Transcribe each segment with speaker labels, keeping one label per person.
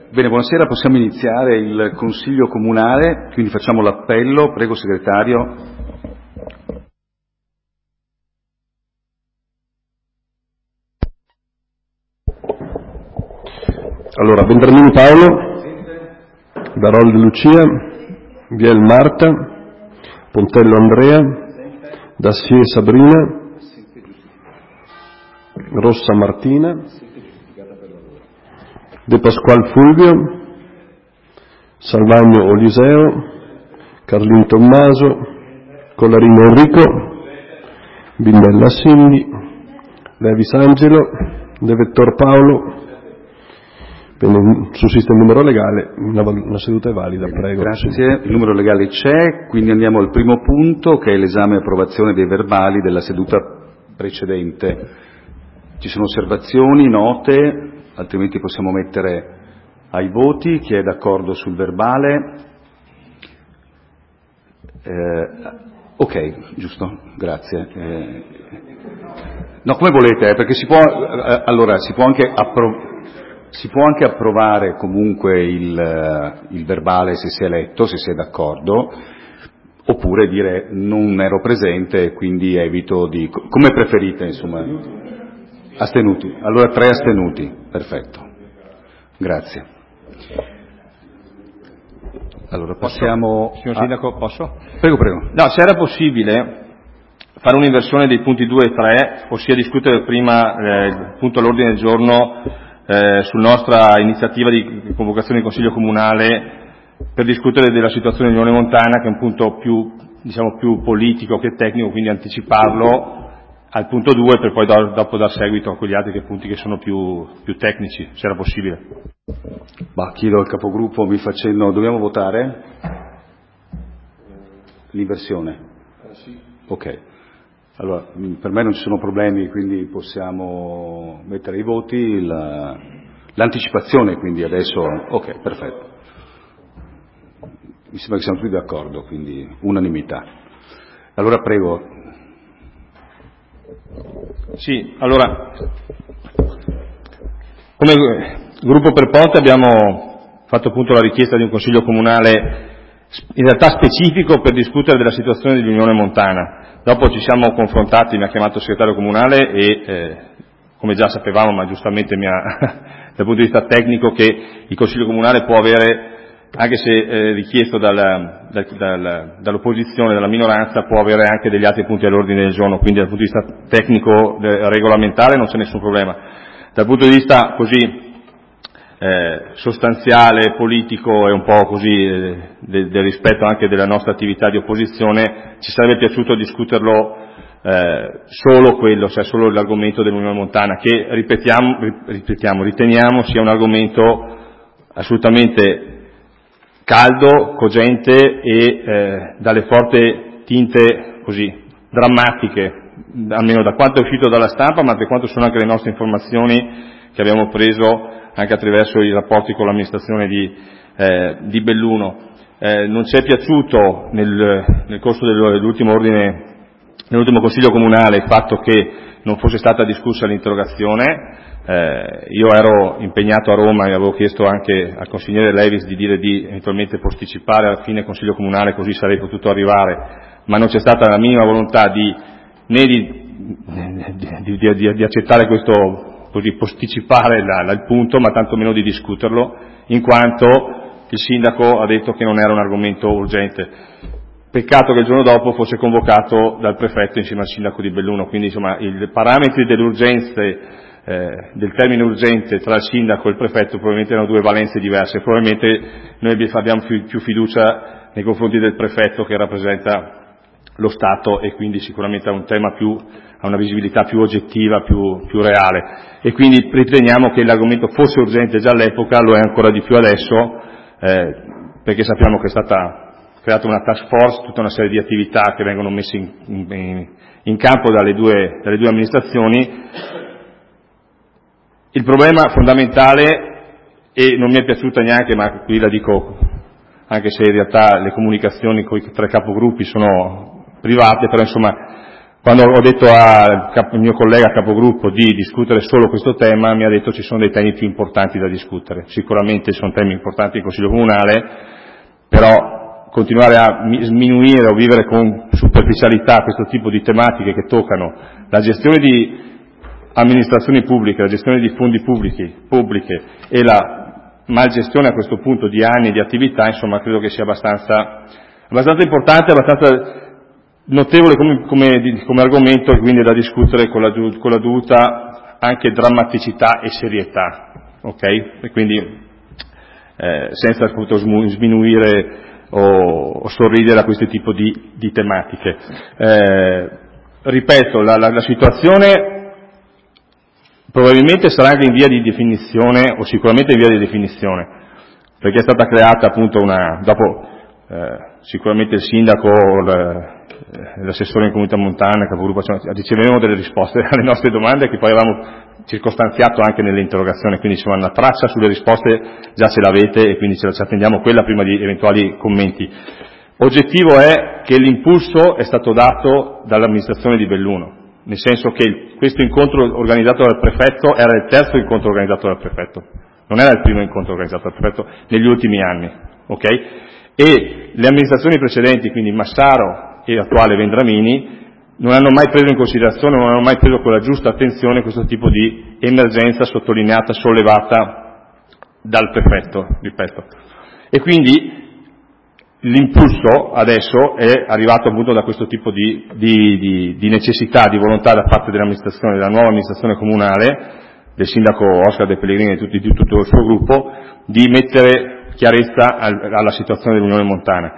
Speaker 1: Bene, buonasera, possiamo iniziare il Consiglio Comunale, quindi facciamo l'appello, prego segretario.
Speaker 2: Allora, Vendramini Paolo, Baroldi Lucia, Viel Marta, Pontello Andrea, Dassier Sabrina, Rossa Martina, De Pasqual Fulvio, Salvagno Oliseo, Carlin Tommaso, Collarino Enrico, Bindella Cindy, Levis Angelo, De Vettor Paolo. Bene, sussiste il numero legale, una seduta è valida, prego.
Speaker 1: Grazie, il numero legale c'è, quindi andiamo al primo punto che è l'esame e approvazione dei verbali della seduta precedente. Ci sono osservazioni, note, altrimenti possiamo mettere ai voti. Chi è d'accordo sul verbale? Ok, giusto, grazie. No, come volete, perché si può anche approvare comunque il verbale se si è letto, se si è d'accordo, oppure dire non ero presente e quindi evito di... come preferite, insomma. Astenuti. Allora 3 astenuti, perfetto. Grazie. Allora passiamo...
Speaker 3: Signor Sindaco, posso?
Speaker 1: Prego.
Speaker 3: No, se era possibile fare un'inversione dei punti 2 e 3, ossia discutere prima il punto all'ordine del giorno sulla nostra iniziativa di convocazione del Consiglio Comunale per discutere della situazione dell'Unione Montana, che è un punto più politico che tecnico, quindi anticiparlo al punto 2 per poi dopo dar seguito a quegli altri punti che sono più tecnici, se era possibile.
Speaker 1: Chiedo al capogruppo, mi facendo, dobbiamo votare? L'inversione?
Speaker 2: Sì.
Speaker 1: Ok. Allora, per me non ci sono problemi, quindi possiamo mettere ai voti l'anticipazione, quindi adesso, ok, perfetto. Mi sembra che siamo tutti d'accordo, quindi unanimità. Allora prego.
Speaker 3: Sì, allora, come gruppo per Ponte abbiamo fatto appunto la richiesta di un Consiglio Comunale in realtà specifico per discutere della situazione dell'Unione Montana. Dopo ci siamo confrontati, mi ha chiamato il segretario comunale e come già sapevamo, ma giustamente dal punto di vista tecnico, che il Consiglio Comunale può avere, anche se richiesto dall'opposizione, dalla minoranza, può avere anche degli altri punti all'ordine del giorno, quindi dal punto di vista tecnico regolamentare non c'è nessun problema. Dal punto di vista così sostanziale, politico e un po' così del rispetto anche della nostra attività di opposizione, ci sarebbe piaciuto discuterlo solo quello, cioè solo l'argomento dell'Unione Montana, che riteniamo sia un argomento assolutamente caldo, cogente e dalle forti tinte così drammatiche, almeno da quanto è uscito dalla stampa, ma per quanto sono anche le nostre informazioni che abbiamo preso anche attraverso i rapporti con l'amministrazione di Belluno. Non ci è piaciuto nel corso nell'ultimo Consiglio Comunale il fatto che non fosse stata discussa l'interrogazione. Io ero impegnato a Roma e avevo chiesto anche al consigliere Levis di dire di eventualmente posticipare alla fine il Consiglio Comunale, così sarei potuto arrivare, ma non c'è stata la minima volontà di accettare questo, così posticipare il punto, ma tantomeno di discuterlo, in quanto il sindaco ha detto che non era un argomento urgente. Peccato che il giorno dopo fosse convocato dal prefetto insieme al sindaco di Belluno, quindi insomma i parametri dell'urgenza, del termine urgente tra il sindaco e il prefetto probabilmente erano due valenze diverse. Probabilmente noi abbiamo più fiducia nei confronti del prefetto, che rappresenta lo Stato, e quindi sicuramente ha un tema ha una visibilità più oggettiva, più reale, e quindi riteniamo che l'argomento fosse urgente già all'epoca, lo è ancora di più adesso, perché sappiamo che è stata creata una task force, tutta una serie di attività che vengono messe in campo dalle due amministrazioni. Il problema fondamentale, e non mi è piaciuta neanche, ma qui la dico, anche se in realtà le comunicazioni con i 3 capogruppi sono private, però insomma Quando ho detto al mio collega capogruppo di discutere solo questo tema, mi ha detto ci sono dei temi più importanti da discutere. Sicuramente sono temi importanti in Consiglio Comunale, però continuare a sminuire o vivere con superficialità questo tipo di tematiche che toccano la gestione di amministrazioni pubbliche, la gestione di fondi pubbliche e la malgestione a questo punto di anni di attività, insomma, credo che sia abbastanza importante, abbastanza notevole come argomento, e quindi è da discutere con la dovuta anche drammaticità e serietà, ok? E quindi senza appunto sminuire o sorridere a questo tipo di tematiche. Ripeto, la situazione probabilmente sarà anche in via di definizione, o sicuramente in via di definizione, perché è stata creata appunto dopo sicuramente il sindaco, l'assessore in comunità montana, capogruppo, riceveremo delle risposte alle nostre domande che poi avevamo circostanziato anche nell'interrogazione, quindi insomma una traccia sulle risposte già ce l'avete e quindi ci attendiamo quella prima di eventuali commenti. Oggettivo è che l'impulso è stato dato dall'amministrazione di Belluno, nel senso che questo incontro organizzato dal prefetto era il terzo incontro organizzato dal prefetto, non era il primo incontro organizzato dal prefetto negli ultimi anni, ok? E le amministrazioni precedenti, quindi Massaro e l'attuale Vendramini, non hanno mai preso in considerazione, non hanno mai preso con la giusta attenzione questo tipo di emergenza sottolineata, sollevata dal prefetto, ripeto. E quindi l'impulso adesso è arrivato appunto da questo tipo di necessità, di volontà da parte dell'amministrazione, della nuova amministrazione comunale, del sindaco Oscar De Pellegrini e di tutto il suo gruppo, di mettere chiarezza alla situazione dell'Unione Montana.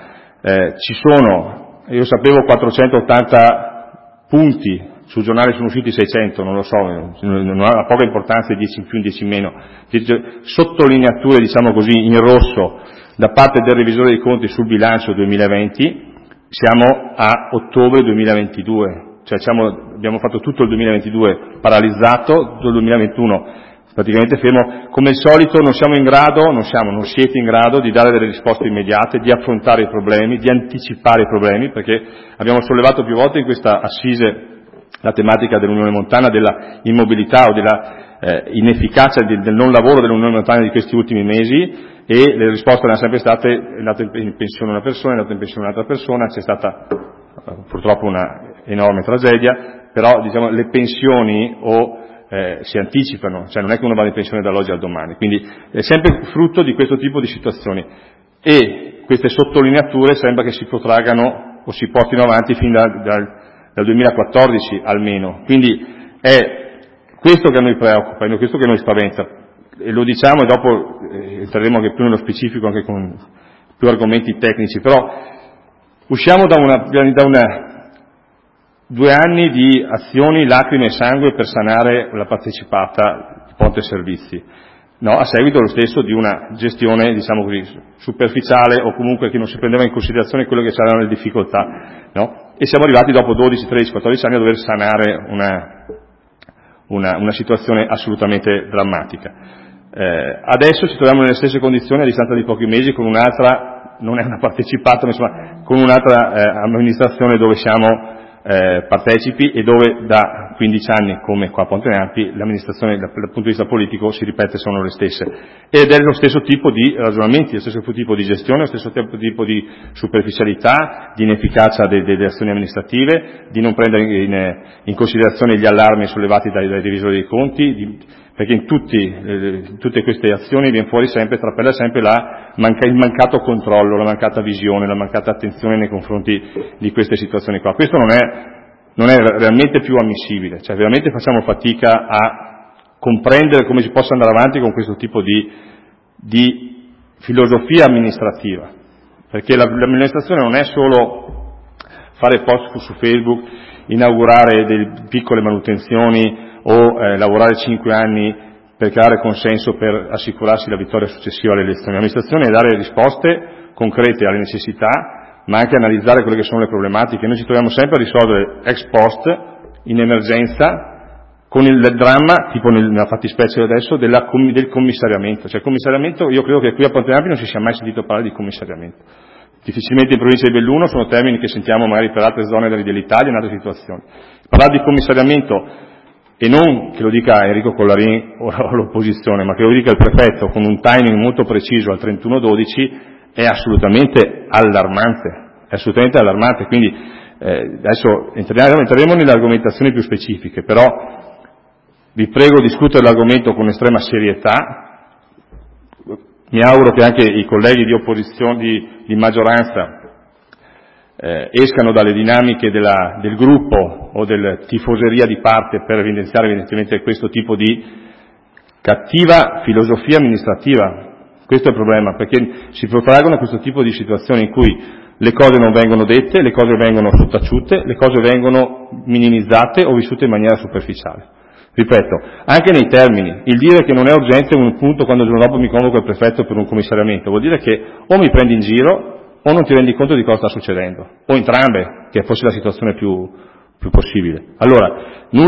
Speaker 3: Io sapevo 480 punti, sul giornale sono usciti 600, non lo so, non ha poca importanza, 10 in più, 10 in meno, sottolineature diciamo così in rosso da parte del revisore dei conti sul bilancio 2020, siamo a ottobre 2022, cioè abbiamo fatto tutto il 2022 paralizzato, tutto il 2021 praticamente fermo. Come al solito non siete in grado di dare delle risposte immediate, di affrontare i problemi, di anticipare i problemi, perché abbiamo sollevato più volte in questa assise la tematica dell'Unione Montana, della immobilità o della inefficacia del non lavoro dell'Unione Montana di questi ultimi mesi, e le risposte erano sempre state: è andata in pensione una persona, è andata in pensione un'altra persona, c'è stata purtroppo una enorme tragedia, però diciamo le pensioni si anticipano, cioè non è che uno va in pensione dall'oggi al domani, quindi è sempre frutto di questo tipo di situazioni, e queste sottolineature sembra che si protraggano o si portino avanti fin dal 2014 almeno, quindi è questo che a noi preoccupa, è questo che a noi spaventa, e lo diciamo, e dopo entreremo anche più nello specifico anche con più argomenti tecnici, però usciamo da 2 anni di azioni, lacrime e sangue per sanare la partecipata di Ponte Servizi, no? A seguito lo stesso di una gestione, diciamo così, superficiale, o comunque che non si prendeva in considerazione quello che c'erano le difficoltà, no? E siamo arrivati dopo 12, 13, 14 anni a dover sanare una situazione assolutamente drammatica. Adesso ci troviamo nelle stesse condizioni a distanza di pochi mesi con un'altra, non è una partecipata, ma insomma con un'altra amministrazione dove siamo partecipi, e dove da 15 anni, come qua a Ponte Neampi, l'amministrazione dal punto di vista politico, si ripete, sono le stesse, ed è lo stesso tipo di ragionamenti, lo stesso tipo di gestione, lo stesso tipo di superficialità, di inefficacia delle azioni amministrative, di non prendere in considerazione gli allarmi sollevati dai revisori dei conti, perché in tutte queste azioni viene fuori sempre, trapela sempre il mancato controllo, la mancata visione, la mancata attenzione nei confronti di queste situazioni qua. Questo non è realmente più ammissibile, cioè veramente facciamo fatica a comprendere come si possa andare avanti con questo tipo di filosofia amministrativa, perché l'amministrazione non è solo fare post su Facebook, inaugurare delle piccole manutenzioni o lavorare 5 anni per creare consenso per assicurarsi la vittoria successiva alle elezioni. L'amministrazione è dare risposte concrete alle necessità, ma anche analizzare quelle che sono le problematiche. Noi ci troviamo sempre a risolvere ex post, in emergenza, con il dramma, tipo nella fattispecie adesso, del commissariamento. Cioè il commissariamento, io credo che qui a Ponte Neampi non si sia mai sentito parlare di commissariamento. Difficilmente in provincia di Belluno sono termini che sentiamo magari per altre zone dell'Italia, in altre situazioni. Parlare di commissariamento, e non che lo dica Enrico Collarin o l'opposizione, ma che lo dica il prefetto con un timing molto preciso al 31/12, è assolutamente allarmante, quindi adesso entreremo nelle argomentazioni più specifiche, però vi prego di discutere l'argomento con estrema serietà. Mi auguro che anche i colleghi di opposizione, di maggioranza, escano dalle dinamiche del gruppo o del tifoseria di parte per evidenziare evidentemente questo tipo di cattiva filosofia amministrativa. Questo è il problema, perché si protraggono questo tipo di situazioni in cui le cose non vengono dette, le cose vengono sottaciute, le cose vengono minimizzate o vissute in maniera superficiale. Ripeto, anche nei termini, il dire che non è urgente un punto quando il giorno dopo mi convoca il prefetto per un commissariamento, vuol dire che o mi prendi in giro o non ti rendi conto di cosa sta succedendo, o entrambe, che fosse la situazione più possibile. Allora,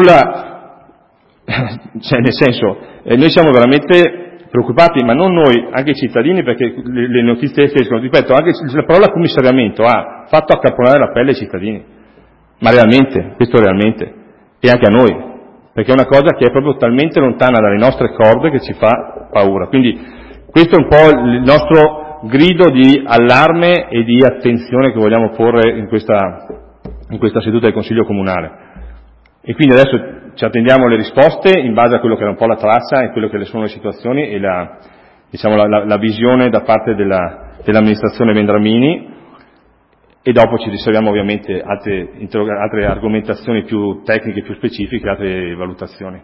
Speaker 3: cioè nel senso, noi siamo veramente preoccupati, ma non noi, anche i cittadini, perché le notizie escono, ripeto, anche la parola commissariamento ha fatto accapponare la pelle ai cittadini, ma realmente, questo realmente, e anche a noi, perché è una cosa che è proprio talmente lontana dalle nostre corde che ci fa paura. Quindi questo è un po' il nostro grido di allarme e di attenzione che vogliamo porre in questa seduta del Consiglio Comunale. E quindi adesso ci attendiamo le risposte in base a quello che era un po' la traccia e quello che sono le situazioni e la visione da parte dell'amministrazione Vendramini, e dopo ci riserviamo ovviamente altre argomentazioni più tecniche, più specifiche, altre valutazioni.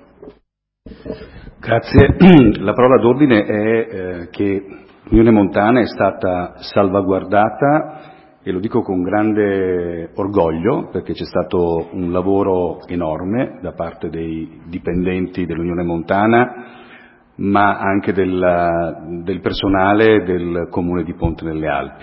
Speaker 1: Grazie. La parola d'ordine è che l'Unione Montana è stata salvaguardata, e lo dico con grande orgoglio, perché c'è stato un lavoro enorme da parte dei dipendenti dell'Unione Montana, ma anche del personale del Comune di Ponte nelle Alpi.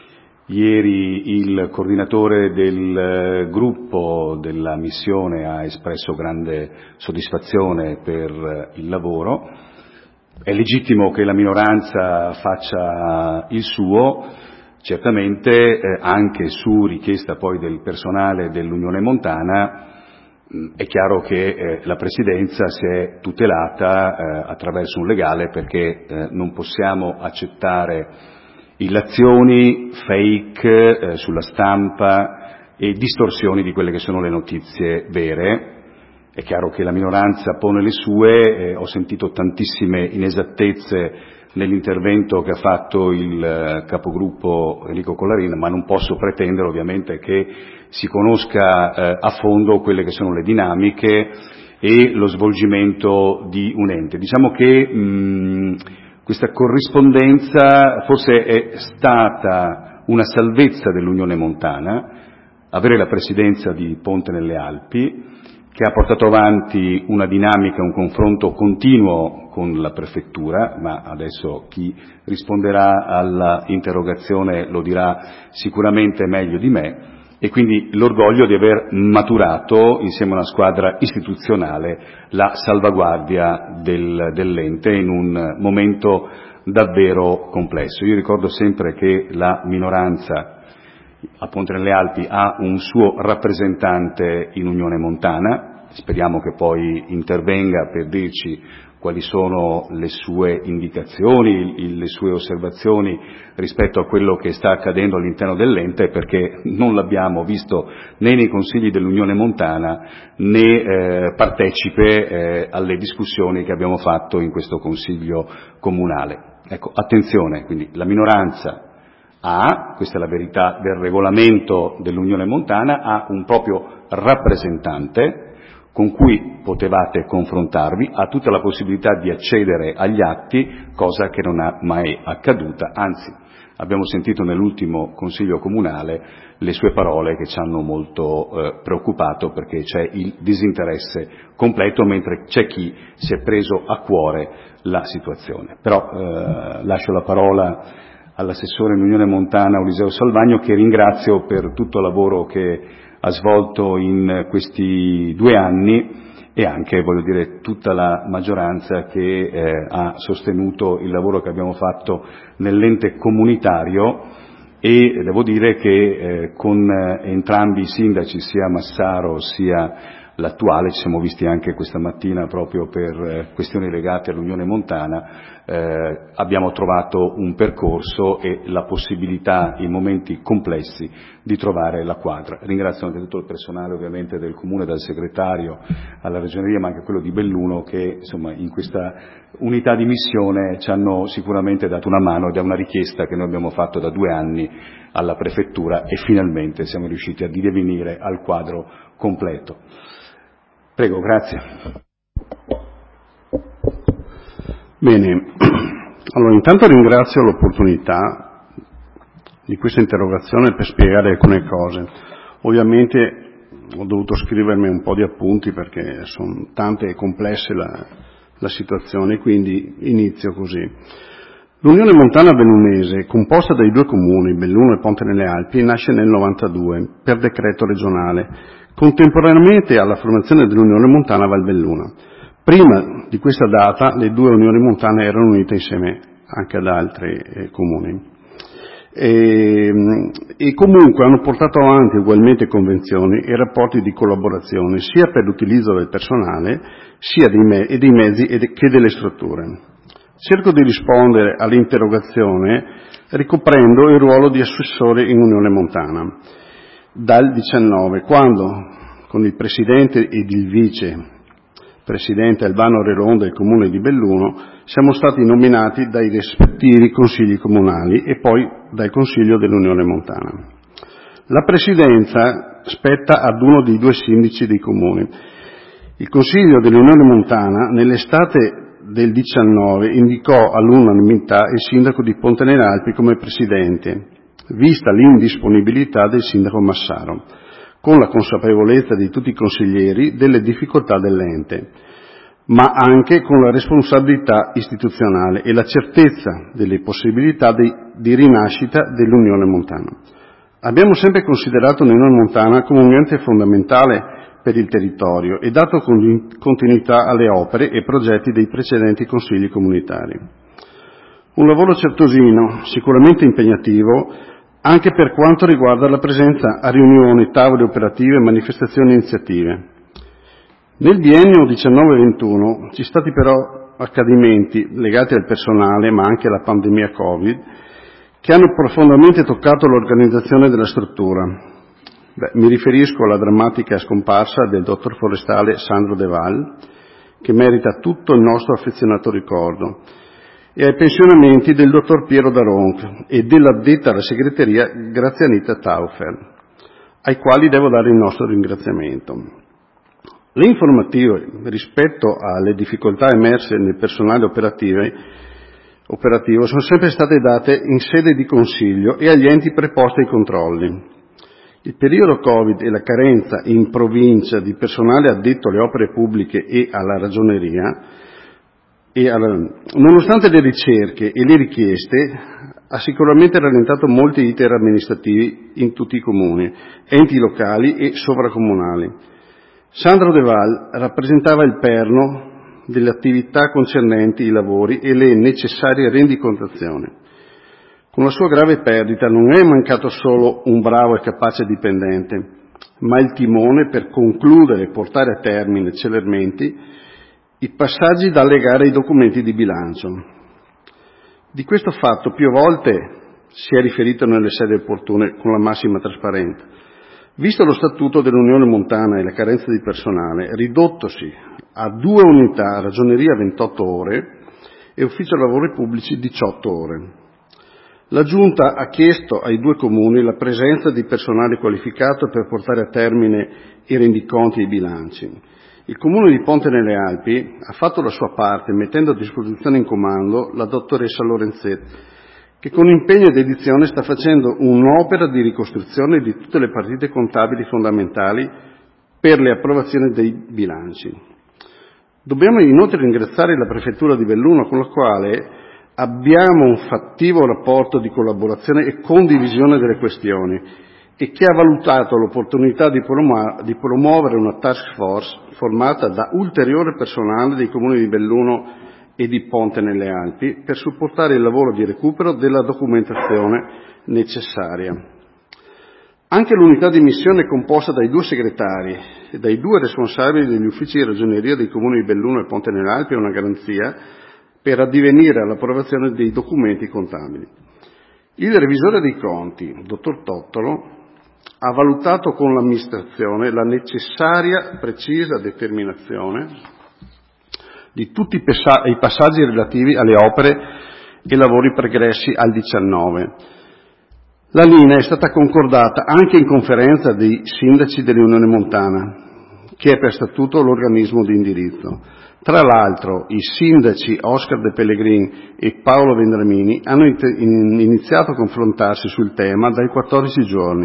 Speaker 1: Ieri il coordinatore del gruppo della missione ha espresso grande soddisfazione per il lavoro. È legittimo che la minoranza faccia il suo, certamente anche su richiesta poi del personale dell'Unione Montana. È chiaro che la Presidenza si è tutelata attraverso un legale, perché non possiamo accettare illazioni, fake sulla stampa e distorsioni di quelle che sono le notizie vere. È chiaro che la minoranza pone le sue, ho sentito tantissime inesattezze nell'intervento che ha fatto il capogruppo Enrico Collarin, ma non posso pretendere ovviamente che si conosca a fondo quelle che sono le dinamiche e lo svolgimento di un ente. Diciamo che questa corrispondenza forse è stata una salvezza dell'Unione Montana, avere la presidenza di Ponte nelle Alpi, che ha portato avanti una dinamica, un confronto continuo con la prefettura, ma adesso chi risponderà alla interrogazione lo dirà sicuramente meglio di me, e quindi l'orgoglio di aver maturato insieme a una squadra istituzionale la salvaguardia dell'ente in un momento davvero complesso. Io ricordo sempre che la minoranza a Ponte nelle Alpi ha un suo rappresentante in Unione Montana, speriamo che poi intervenga per dirci quali sono le sue indicazioni, le sue osservazioni rispetto a quello che sta accadendo all'interno dell'ente, perché non l'abbiamo visto né nei consigli dell'Unione Montana né partecipe alle discussioni che abbiamo fatto in questo Consiglio Comunale. Ecco, attenzione, quindi la minoranza questa è la verità del regolamento dell'Unione Montana, ha un proprio rappresentante con cui potevate confrontarvi, ha tutta la possibilità di accedere agli atti, cosa che non è mai accaduta, anzi abbiamo sentito nell'ultimo Consiglio Comunale le sue parole che ci hanno molto preoccupato, perché c'è il disinteresse completo, mentre c'è chi si è preso a cuore la situazione. Però lascio la parola all'assessore in Unione Montana Eliseo Salvagno, che ringrazio per tutto il lavoro che ha svolto in questi 2 anni, e anche, voglio dire, tutta la maggioranza che ha sostenuto il lavoro che abbiamo fatto nell'ente comunitario, e devo dire che con entrambi i sindaci, sia Massaro sia l'attuale, ci siamo visti anche questa mattina proprio per questioni legate all'Unione Montana, abbiamo trovato un percorso e la possibilità in momenti complessi di trovare la quadra. Ringrazio anche tutto il personale ovviamente del Comune, dal segretario alla Ragioneria, ma anche quello di Belluno, che insomma in questa unità di missione ci hanno sicuramente dato una mano, ed è una richiesta che noi abbiamo fatto da 2 anni alla Prefettura e finalmente siamo riusciti a divenire al quadro completo. Prego, grazie.
Speaker 4: Bene, allora intanto ringrazio l'opportunità di questa interrogazione per spiegare alcune cose. Ovviamente ho dovuto scrivermi un po' di appunti perché sono tante e complesse la situazione, quindi inizio così. L'Unione Montana Bellunese, composta dai 2 comuni, Belluno e Ponte nelle Alpi, nasce nel 92 per decreto regionale, contemporaneamente alla formazione dell'Unione Montana Val Belluna. Prima di questa data le 2 unioni montane erano unite insieme anche ad altri comuni e comunque hanno portato avanti ugualmente convenzioni e rapporti di collaborazione sia per l'utilizzo del personale sia dei mezzi che delle strutture. Cerco di rispondere all'interrogazione ricoprendo il ruolo di assessore in Unione Montana dal 19, quando con il presidente ed il vice presidente Albano Reron del comune di Belluno siamo stati nominati dai rispettivi consigli comunali e poi dal consiglio dell'Unione Montana. La presidenza spetta ad uno dei 2 sindaci dei comuni. Il consiglio dell'Unione Montana nell'estate del 19 indicò all'unanimità il sindaco di Ponte nelle Alpi come presidente, vista l'indisponibilità del sindaco Massaro, con la consapevolezza di tutti i consiglieri delle difficoltà dell'ente, ma anche con la responsabilità istituzionale e la certezza delle possibilità di rinascita dell'Unione Montana. Abbiamo sempre considerato l'Unione Montana come un ente fondamentale per il territorio e dato continuità alle opere e progetti dei precedenti consigli comunitari. Un lavoro certosino, sicuramente impegnativo, anche per quanto riguarda la presenza a riunioni, tavole operative, manifestazioni e iniziative. Nel biennio 19-21 ci sono stati però accadimenti legati al personale, ma anche alla pandemia Covid, che hanno profondamente toccato l'organizzazione della struttura. Mi riferisco alla drammatica scomparsa del dottor forestale Sandro De Val, che merita tutto il nostro affezionato ricordo, e ai pensionamenti del dottor Piero Daronc e dell'addetta alla segreteria Grazianita Taufer, ai quali devo dare il nostro ringraziamento. Le informative rispetto alle difficoltà emerse nel personale operativo sono sempre state date in sede di consiglio e agli enti preposti ai controlli. Il periodo Covid e la carenza in provincia di personale addetto alle opere pubbliche e alla ragioneria, nonostante le ricerche e le richieste, ha sicuramente rallentato molti iter amministrativi in tutti i comuni, enti locali e sovracomunali. Sandro De Val rappresentava il perno delle attività concernenti i lavori e le necessarie rendicontazioni. Con la sua grave perdita non è mancato solo un bravo e capace dipendente, ma il timone per concludere e portare a termine celermente i passaggi da allegare ai documenti di bilancio. Di questo fatto più volte si è riferito nelle sedi opportune con la massima trasparenza. Visto lo statuto dell'Unione Montana e la carenza di personale, ridottosi a 2 unità, ragioneria 28 ore e ufficio lavori pubblici 18 ore. La Giunta ha chiesto ai 2 comuni la presenza di personale qualificato per portare a termine i rendiconti e i bilanci. Il comune di Ponte nelle Alpi ha fatto la sua parte mettendo a disposizione in comando la dottoressa Lorenzetti, che con impegno ed edizione sta facendo un'opera di ricostruzione di tutte le partite contabili fondamentali per le approvazioni dei bilanci. Dobbiamo inoltre ringraziare la Prefettura di Belluno, con la quale abbiamo un fattivo rapporto di collaborazione e condivisione delle questioni e che ha valutato l'opportunità di promuovere una task force formata da ulteriore personale dei comuni di Belluno e di Ponte nelle Alpi per supportare il lavoro di recupero della documentazione necessaria. Anche l'unità di missione composta dai 2 segretari e dai 2 responsabili degli uffici di ragioneria dei comuni di Belluno e Ponte nelle Alpi è una garanzia per addivenire all'approvazione dei documenti contabili. Il revisore dei conti, dottor Tottolo, ha valutato con l'amministrazione la necessaria precisa determinazione di tutti i passaggi relativi alle opere e lavori pregressi al 19. La linea è stata concordata anche in conferenza dei sindaci dell'Unione Montana, che è per statuto l'organismo di indirizzo. Tra l'altro, i sindaci Oscar De Pellegrin e Paolo Vendramini hanno iniziato a confrontarsi sul tema dai 14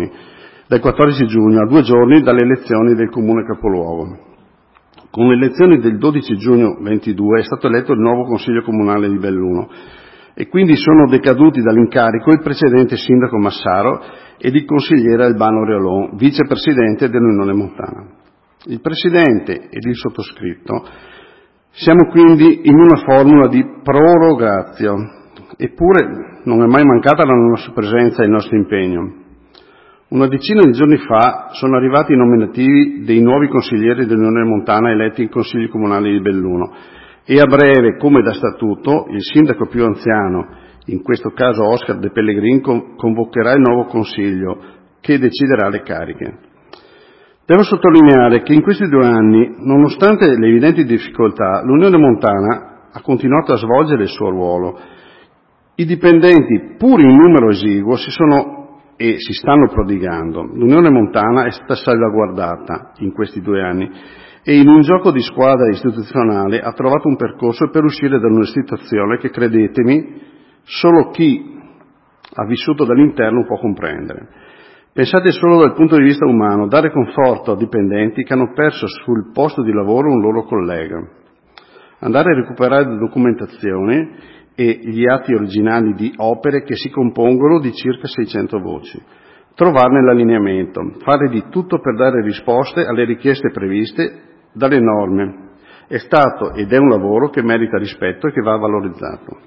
Speaker 4: giugno a 2 giorni dalle elezioni del comune capoluogo. Con le elezioni del 12 giugno 22 è stato eletto il nuovo Consiglio Comunale di Belluno e quindi sono decaduti dall'incarico il precedente sindaco Massaro ed il consigliere Albano Reolon, vicepresidente dell'Unione Montana. Il presidente ed il sottoscritto siamo quindi in una formula di prorogatio, eppure non è mai mancata la nostra presenza e il nostro impegno. Una decina di giorni fa sono arrivati i nominativi dei nuovi consiglieri dell'Unione Montana eletti in Consiglio Comunale di Belluno e a breve, come da statuto, il sindaco più anziano, in questo caso Oscar De Pellegrin, convocherà il nuovo Consiglio che deciderà le cariche. Devo sottolineare che in questi 2 anni, nonostante le evidenti difficoltà, l'Unione Montana ha continuato a svolgere il suo ruolo. I dipendenti, pur in numero esiguo, si stanno prodigando. L'Unione Montana è stata salvaguardata in questi 2 anni e in un gioco di squadra istituzionale ha trovato un percorso per uscire da una situazione che, credetemi, solo chi ha vissuto dall'interno può comprendere. Pensate solo dal punto di vista umano, dare conforto a dipendenti che hanno perso sul posto di lavoro un loro collega, andare a recuperare la documentazione e gli atti originali di opere che si compongono di circa 600 voci, trovarne l'allineamento, fare di tutto per dare risposte alle richieste previste dalle norme. È stato ed è un lavoro che merita rispetto e che va valorizzato.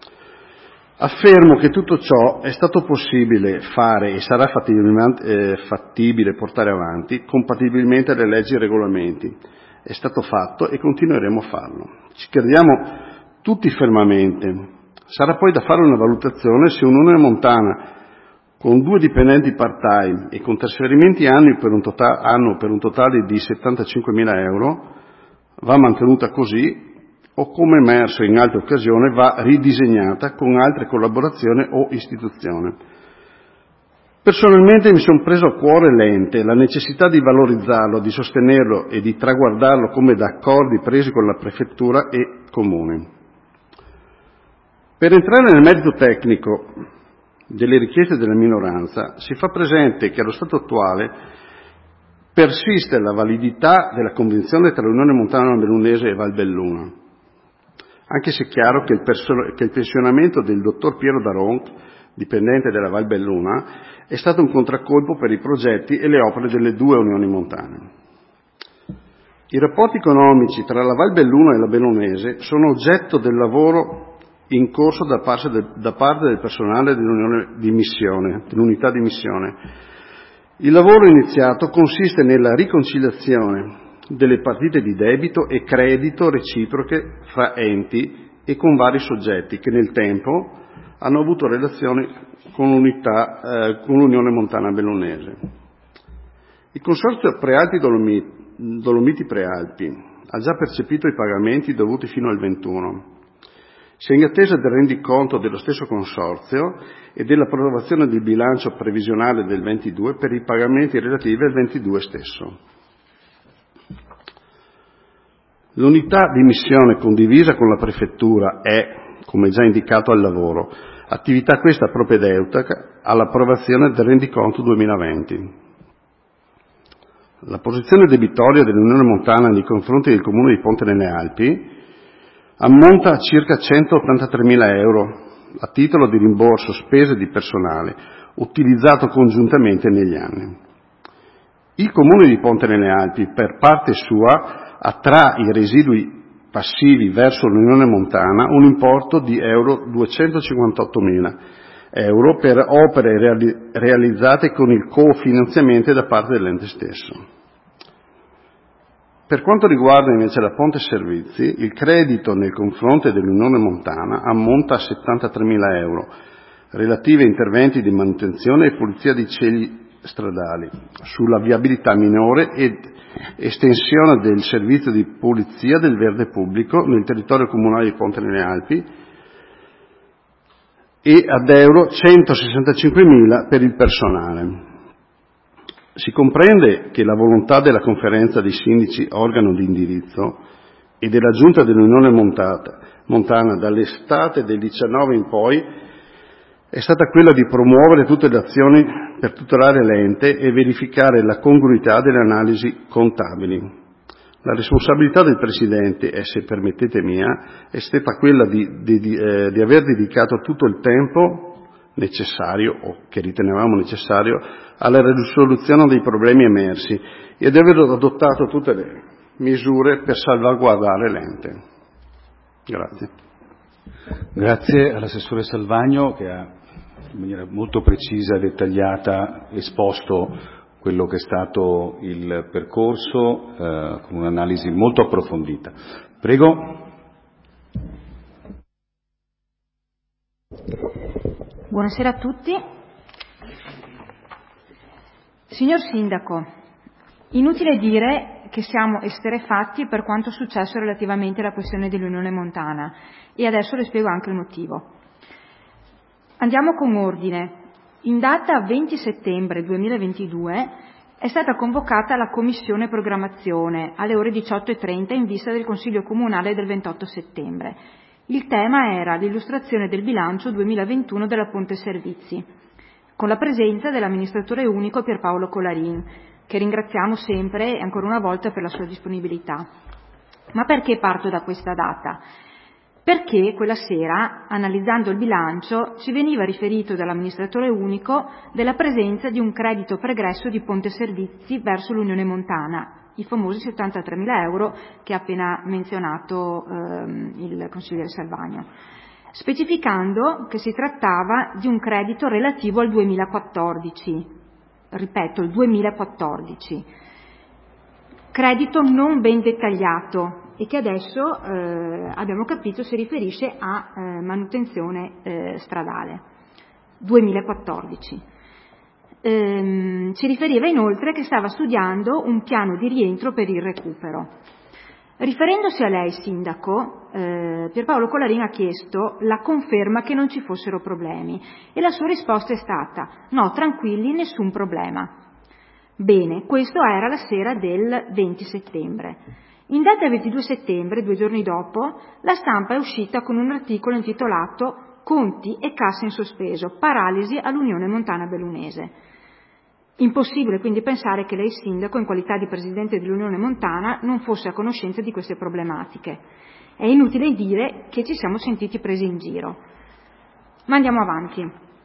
Speaker 4: Affermo che tutto ciò è stato possibile fare e sarà fattibile portare avanti compatibilmente alle leggi e regolamenti. È stato fatto e continueremo a farlo. Ci crediamo tutti fermamente. Sarà poi da fare una valutazione se un'Unione Montana con 2 dipendenti part-time e con trasferimenti anni per un totale di 75.000 euro va mantenuta così o, come emerso in altre occasioni, va ridisegnata con altre collaborazioni o istituzioni. Personalmente mi sono preso a cuore l'ente, la necessità di valorizzarlo, di sostenerlo e di traguardarlo come da accordi presi con la prefettura e comuni. Per entrare nel merito tecnico delle richieste della minoranza, si fa presente che allo stato attuale persiste la validità della convenzione tra l'Unione Montana Bellunese e Val Belluno, anche se è chiaro che il pensionamento del dottor Piero Daron, dipendente della Val Belluna, è stato un contraccolpo per i progetti e le opere delle 2 unioni montane. I rapporti economici tra la Val Belluno e la Bellunese sono oggetto del lavoro in corso da parte del personale dell'unità di missione. Il lavoro iniziato consiste nella riconciliazione delle partite di debito e credito reciproche fra enti e con vari soggetti che nel tempo hanno avuto relazioni con l'Unione Montana Bellunese. Il Consorzio Prealpi Dolomiti Prealpi ha già percepito i pagamenti dovuti fino al 21. Si è in attesa del rendiconto dello stesso Consorzio e dell'approvazione del bilancio previsionale del 22 per i pagamenti relativi al 22 stesso. L'unità di missione condivisa con la Prefettura è, come già indicato al lavoro, attività questa propedeutica all'approvazione del rendiconto 2020. La posizione debitoria dell'Unione Montana nei confronti del Comune di Ponte nelle Alpi ammonta a circa 183.000 euro a titolo di rimborso spese di personale utilizzato congiuntamente negli anni. Il Comune di Ponte nelle Alpi, per parte sua, attrae i residui passivi verso l'Unione Montana un importo di euro 258.000 euro per opere realizzate con il cofinanziamento da parte dell'ente stesso. Per quanto riguarda invece la Ponte Servizi, il credito nei confronti dell'Unione Montana ammonta a 73.000 euro, relative a interventi di manutenzione e pulizia di cieli stradali, sulla viabilità minore ed estensione del servizio di pulizia del verde pubblico nel territorio comunale di Ponte nelle Alpi e ad euro 165.000 per il personale. Si comprende che la volontà della conferenza dei sindaci, organo di indirizzo, e della giunta dell'Unione Montana dall'estate del 19 in poi è stata quella di promuovere tutte le azioni per tutelare l'ente e verificare la congruità delle analisi contabili. La responsabilità del Presidente, e se permettete mia, è stata quella di aver dedicato tutto il tempo necessario, o che ritenevamo necessario, alla risoluzione dei problemi emersi e di aver adottato tutte le misure per salvaguardare l'ente. Grazie.
Speaker 1: Grazie all'assessore Salvagno che ha in maniera molto precisa e dettagliata esposto quello che è stato il percorso con un'analisi molto approfondita. Prego.
Speaker 5: Buonasera a tutti. Signor Sindaco, inutile dire che siamo esterrefatti per quanto successo relativamente alla questione dell'Unione Montana e adesso le spiego anche il motivo. Andiamo con ordine. In data 20 settembre 2022 è stata convocata la Commissione Programmazione alle ore 18:30 in vista del Consiglio Comunale del 28 settembre. Il tema era l'illustrazione del bilancio 2021 della Ponte Servizi, con la presenza dell'amministratore unico Pierpaolo Colarin, che ringraziamo sempre e ancora una volta per la sua disponibilità. Ma perché parto da questa data? Perché quella sera, analizzando il bilancio, ci veniva riferito dall'amministratore unico della presenza di un credito pregresso di Ponte Servizi verso l'Unione Montana, i famosi 73.000 euro che ha appena menzionato il consigliere Salvagno, specificando che si trattava di un credito relativo al 2014, ripeto, il 2014, credito non ben dettagliato e che adesso abbiamo capito si riferisce a manutenzione stradale, 2014. Ci riferiva inoltre che stava studiando un piano di rientro per il recupero. Riferendosi a lei, Sindaco, Pierpaolo Colarin ha chiesto la conferma che non ci fossero problemi e la sua risposta è stata: no, tranquilli, nessun problema. Bene, questo era la sera del 20 settembre. In data 22 settembre, 2 giorni dopo, la stampa è uscita con un articolo intitolato Conti e cassa in sospeso, paralisi all'Unione Montana Bellunese. Impossibile quindi pensare che lei, Sindaco, in qualità di Presidente dell'Unione Montana, non fosse a conoscenza di queste problematiche. È inutile dire che ci siamo sentiti presi in giro. Ma andiamo avanti.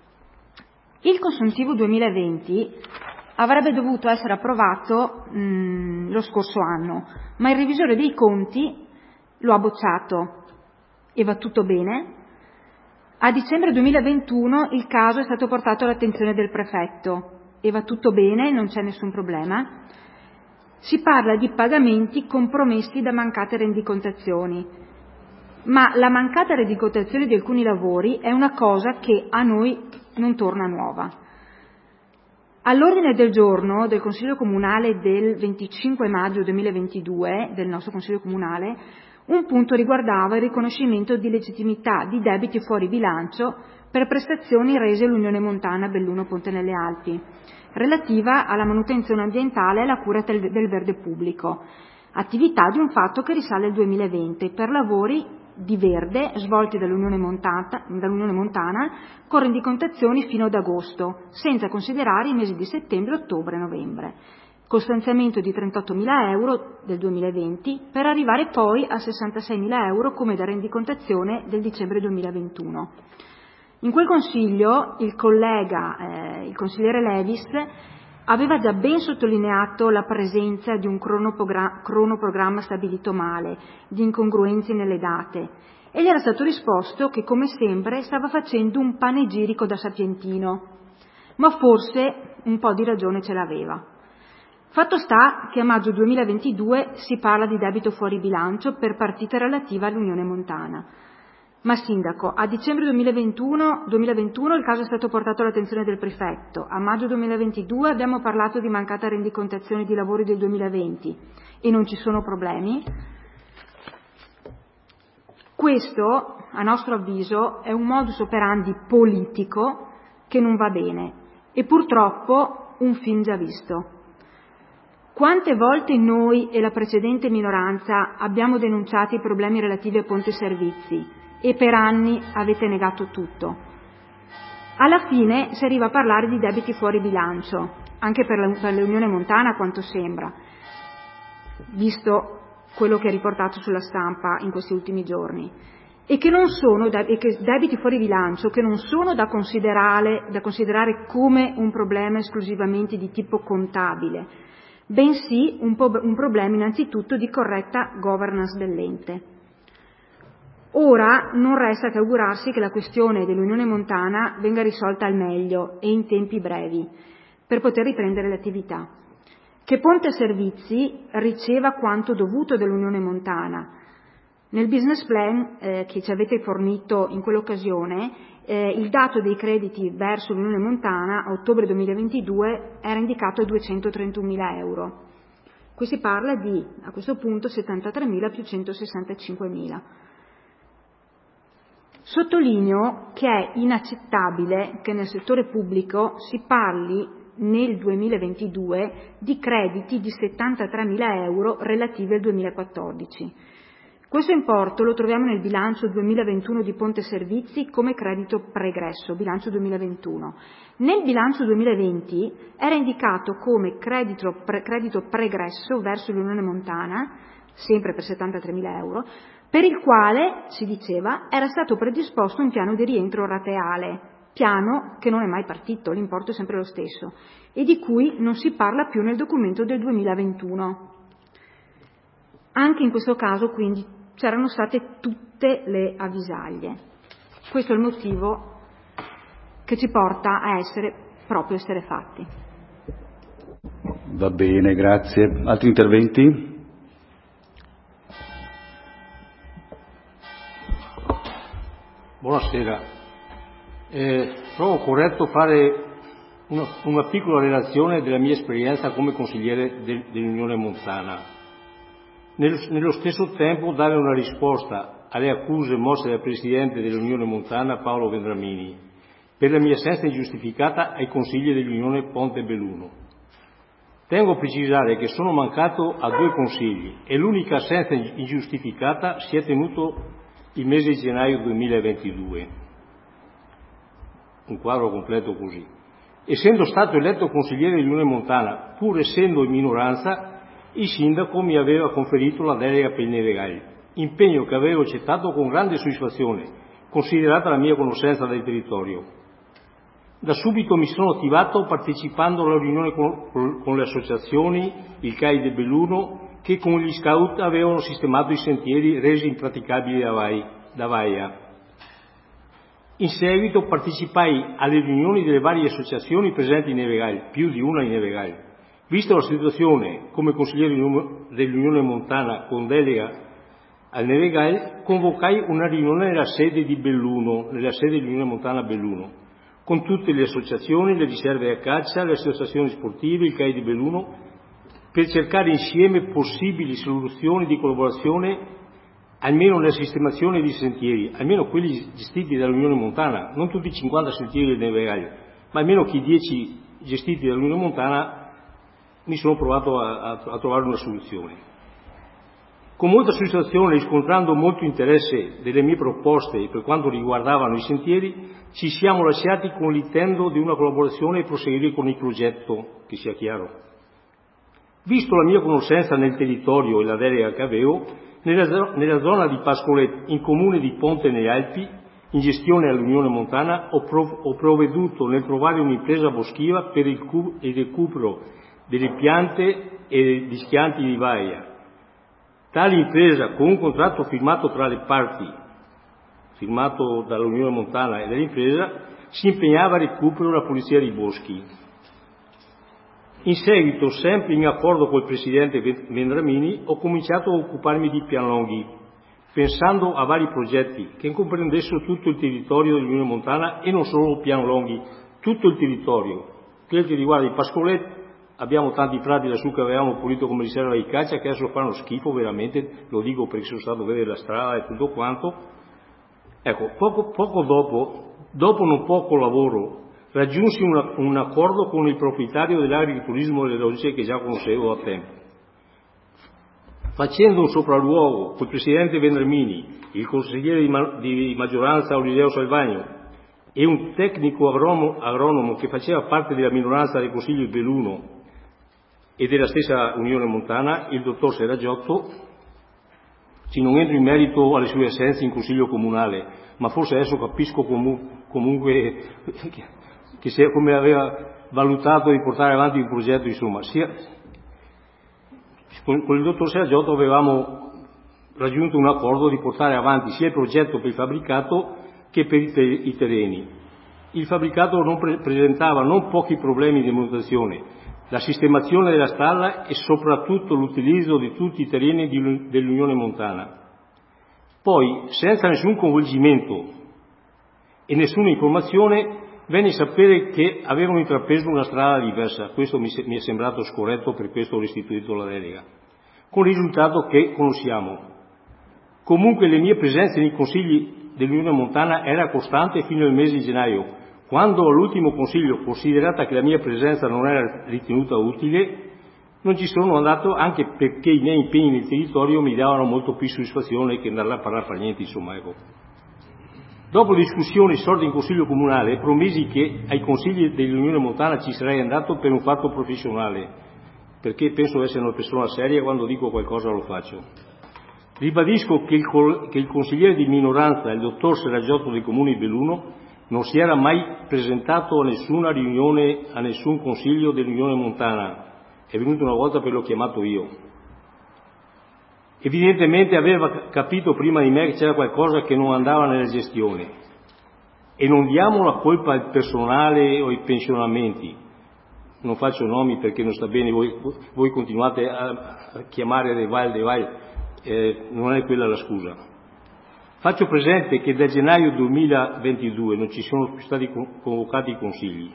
Speaker 5: Il consuntivo 2020 avrebbe dovuto essere approvato lo scorso anno, ma il revisore dei conti lo ha bocciato e va tutto bene. A dicembre 2021 il caso è stato portato all'attenzione del prefetto e va tutto bene, non c'è nessun problema. Si parla di pagamenti compromessi da mancate rendicontazioni, ma la mancata rendicontazione di alcuni lavori è una cosa che a noi non torna nuova. All'ordine del giorno del Consiglio Comunale del 25 maggio 2022, del nostro Consiglio Comunale, un punto riguardava il riconoscimento di legittimità di debiti fuori bilancio per prestazioni rese all'Unione Montana Belluno Ponte nelle Alpi, relativa alla manutenzione ambientale e alla cura del verde pubblico, attività di un fatto che risale al 2020 per lavori di verde svolti dall'Unione Montana con rendicontazioni fino ad agosto, senza considerare i mesi di settembre, ottobre e novembre, con stanziamento di 38.000 euro del 2020 per arrivare poi a 66.000 euro come da rendicontazione del dicembre 2021. In quel consiglio il consigliere Levis aveva già ben sottolineato la presenza di un cronoprogramma stabilito male, di incongruenze nelle date, e gli era stato risposto che, come sempre, stava facendo un panegirico da sapientino, ma forse un po' di ragione ce l'aveva. Fatto sta che a maggio 2022 si parla di debito fuori bilancio per partita relativa all'Unione Montana. Ma Sindaco, a dicembre 2021 il caso è stato portato all'attenzione del prefetto, a maggio 2022 abbiamo parlato di mancata rendicontazione di lavori del 2020 e non ci sono problemi? Questo, a nostro avviso, è un modus operandi politico che non va bene e purtroppo un film già visto. Quante volte noi e la precedente minoranza abbiamo denunciato i problemi relativi a Ponte Servizi e per anni avete negato tutto. Alla fine si arriva a parlare di debiti fuori bilancio, anche per l'Unione Montana a quanto sembra, visto quello che è riportato sulla stampa in questi ultimi giorni, e che debiti fuori bilancio che non sono da considerare come un problema esclusivamente di tipo contabile, bensì un problema innanzitutto di corretta governance dell'ente. Ora non resta che augurarsi che la questione dell'Unione Montana venga risolta al meglio e in tempi brevi per poter riprendere le attività. Che Ponte Servizi riceva quanto dovuto dall'Unione Montana. Nel business plan che ci avete fornito in quell'occasione, il dato dei crediti verso l'Unione Montana a ottobre 2022 era indicato a 231.000 euro. Qui si parla di, a questo punto, 73.000 più 165.000. Sottolineo che è inaccettabile che nel settore pubblico si parli nel 2022 di crediti di 73.000 euro relativi al 2014. Questo importo lo troviamo nel bilancio 2021 di Ponte Servizi come credito pregresso, bilancio 2021. Nel bilancio 2020 era indicato come credito pregresso verso l'Unione Montana, sempre per 73.000 euro, per il quale, si diceva, era stato predisposto un piano di rientro rateale, piano che non è mai partito, l'importo è sempre lo stesso, e di cui non si parla più nel documento del 2021. Anche in questo caso, quindi, c'erano state tutte le avvisaglie. Questo è il motivo che ci porta a essere fatti.
Speaker 1: Va bene, grazie. Altri interventi?
Speaker 6: Buonasera. Trovo corretto fare una piccola relazione della mia esperienza come consigliere dell'Unione Montana. Nello stesso tempo dare una risposta alle accuse mosse dal Presidente dell'Unione Montana Paolo Vendramini per la mia assenza ingiustificata ai consigli dell'Unione Ponte Belluno. Tengo a precisare che sono mancato a 2 consigli e l'unica assenza ingiustificata si è tenuto il mese di gennaio 2022. Un quadro completo così. Essendo stato eletto consigliere dell'Unione Montana, pur essendo in minoranza, il sindaco mi aveva conferito la delega per il Nevegai, impegno che avevo accettato con grande soddisfazione, considerata la mia conoscenza del territorio. Da subito mi sono attivato partecipando alla riunione con le associazioni, il CAI di Belluno, che con gli scout avevano sistemato i sentieri resi impraticabili da Vaia. In seguito partecipai alle riunioni delle varie associazioni presenti in Nevegai, più di una in Nevegai. Vista la situazione, come consigliere dell'Unione Montana con delega al Nevegai, convocai una riunione nella sede di Belluno, nella sede dell'Unione Montana Belluno, con tutte le associazioni, le riserve a caccia, le associazioni sportive, il CAI di Belluno, per cercare insieme possibili soluzioni di collaborazione, almeno nella sistemazione di sentieri, almeno quelli gestiti dall'Unione Montana, non tutti i 50 sentieri del Nevegai, ma almeno chi 10 gestiti dall'Unione Montana. Mi sono provato a trovare una soluzione. Con molta soddisfazione, riscontrando molto interesse delle mie proposte per quanto riguardavano i sentieri, ci siamo lasciati con l'intento di una collaborazione e proseguire con il progetto, che sia chiaro. Visto la mia conoscenza nel territorio e la delega che avevo, nella zona di Pascolet, in comune di Ponte nelle Alpi, in gestione all'Unione Montana, ho provveduto nel trovare un'impresa boschiva per il recupero delle piante e di schianti di baia. Tale impresa, con un contratto firmato tra le parti, firmato dall'Unione Montana e dall'impresa, si impegnava al recupero della pulizia dei boschi. In seguito, sempre in accordo col presidente Vendramini, ho cominciato a occuparmi di pianlonghi, pensando a vari progetti che comprendessero tutto il territorio dell'Unione Montana e non solo pianlonghi, tutto il territorio. Quel che riguarda i pascoletti, abbiamo tanti prati lassù che avevamo pulito come riserva di caccia, che adesso fanno schifo veramente, lo dico perché sono stato a vedere la strada e tutto quanto. Ecco, poco dopo non poco lavoro, raggiunsi un accordo con il proprietario dell'agriturismo delle Rocce che già conoscevo da tempo. Facendo un sopralluogo col presidente Vendramini, il consigliere di maggioranza Eliseo Salvagno e un tecnico agronomo che faceva parte della minoranza del Consiglio Belluno e della stessa Unione Montana, il dottor Seraggiotto, non entro in merito alle sue assenze in Consiglio Comunale, ma forse adesso capisco comunque che come aveva valutato di portare avanti il progetto, insomma. Con il dottor Seraggiotto avevamo raggiunto un accordo di portare avanti sia il progetto per il fabbricato che per i terreni. Il fabbricato presentava non pochi problemi di manutenzione, la sistemazione della stalla e soprattutto l'utilizzo di tutti i terreni dell'Unione Montana. Poi, senza nessun coinvolgimento e nessuna informazione, venne a sapere che avevano intrapreso una strada diversa. Questo mi è sembrato scorretto, per questo ho restituito la delega, con il risultato che conosciamo. Comunque le mie presenze nei consigli dell'Unione Montana era costante fino al mese di gennaio, quando all'ultimo consiglio, considerata che la mia presenza non era ritenuta utile, non ci sono andato, anche perché i miei impegni nel territorio mi davano molto più soddisfazione che andare a parlare per niente, insomma, ecco. Dopo discussioni sorte in Consiglio Comunale, promisi che ai consigli dell'Unione Montana ci sarei andato per un fatto professionale, perché penso di essere una persona seria, quando dico qualcosa lo faccio. Ribadisco che il consigliere di minoranza, il dottor Seraggiotto del Comune di Belluno, non si era mai presentato a nessuna riunione, a nessun consiglio dell'Unione Montana. È venuto una volta per l'ho chiamato io. Evidentemente aveva capito prima di me che c'era qualcosa che non andava nella gestione. E non diamo la colpa al personale o ai pensionamenti. Non faccio nomi perché non sta bene, voi continuate a chiamare De Valle, non è quella la scusa. Faccio presente che da gennaio 2022 non ci sono più stati convocati i consigli.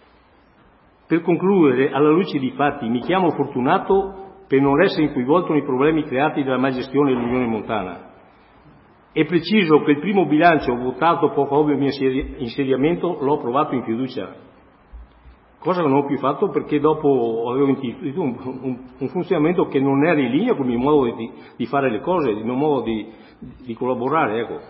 Speaker 6: Per concludere, alla luce di fatti, mi chiamo fortunato per non essere coinvolto nei problemi creati dalla malgestione dell'Unione Montana. È preciso che il primo bilancio votato poco dopo il mio insediamento l'ho approvato in fiducia, cosa che non ho più fatto perché dopo avevo intuito un funzionamento che non era in linea con il mio modo di fare le cose, il mio modo di collaborare, ecco.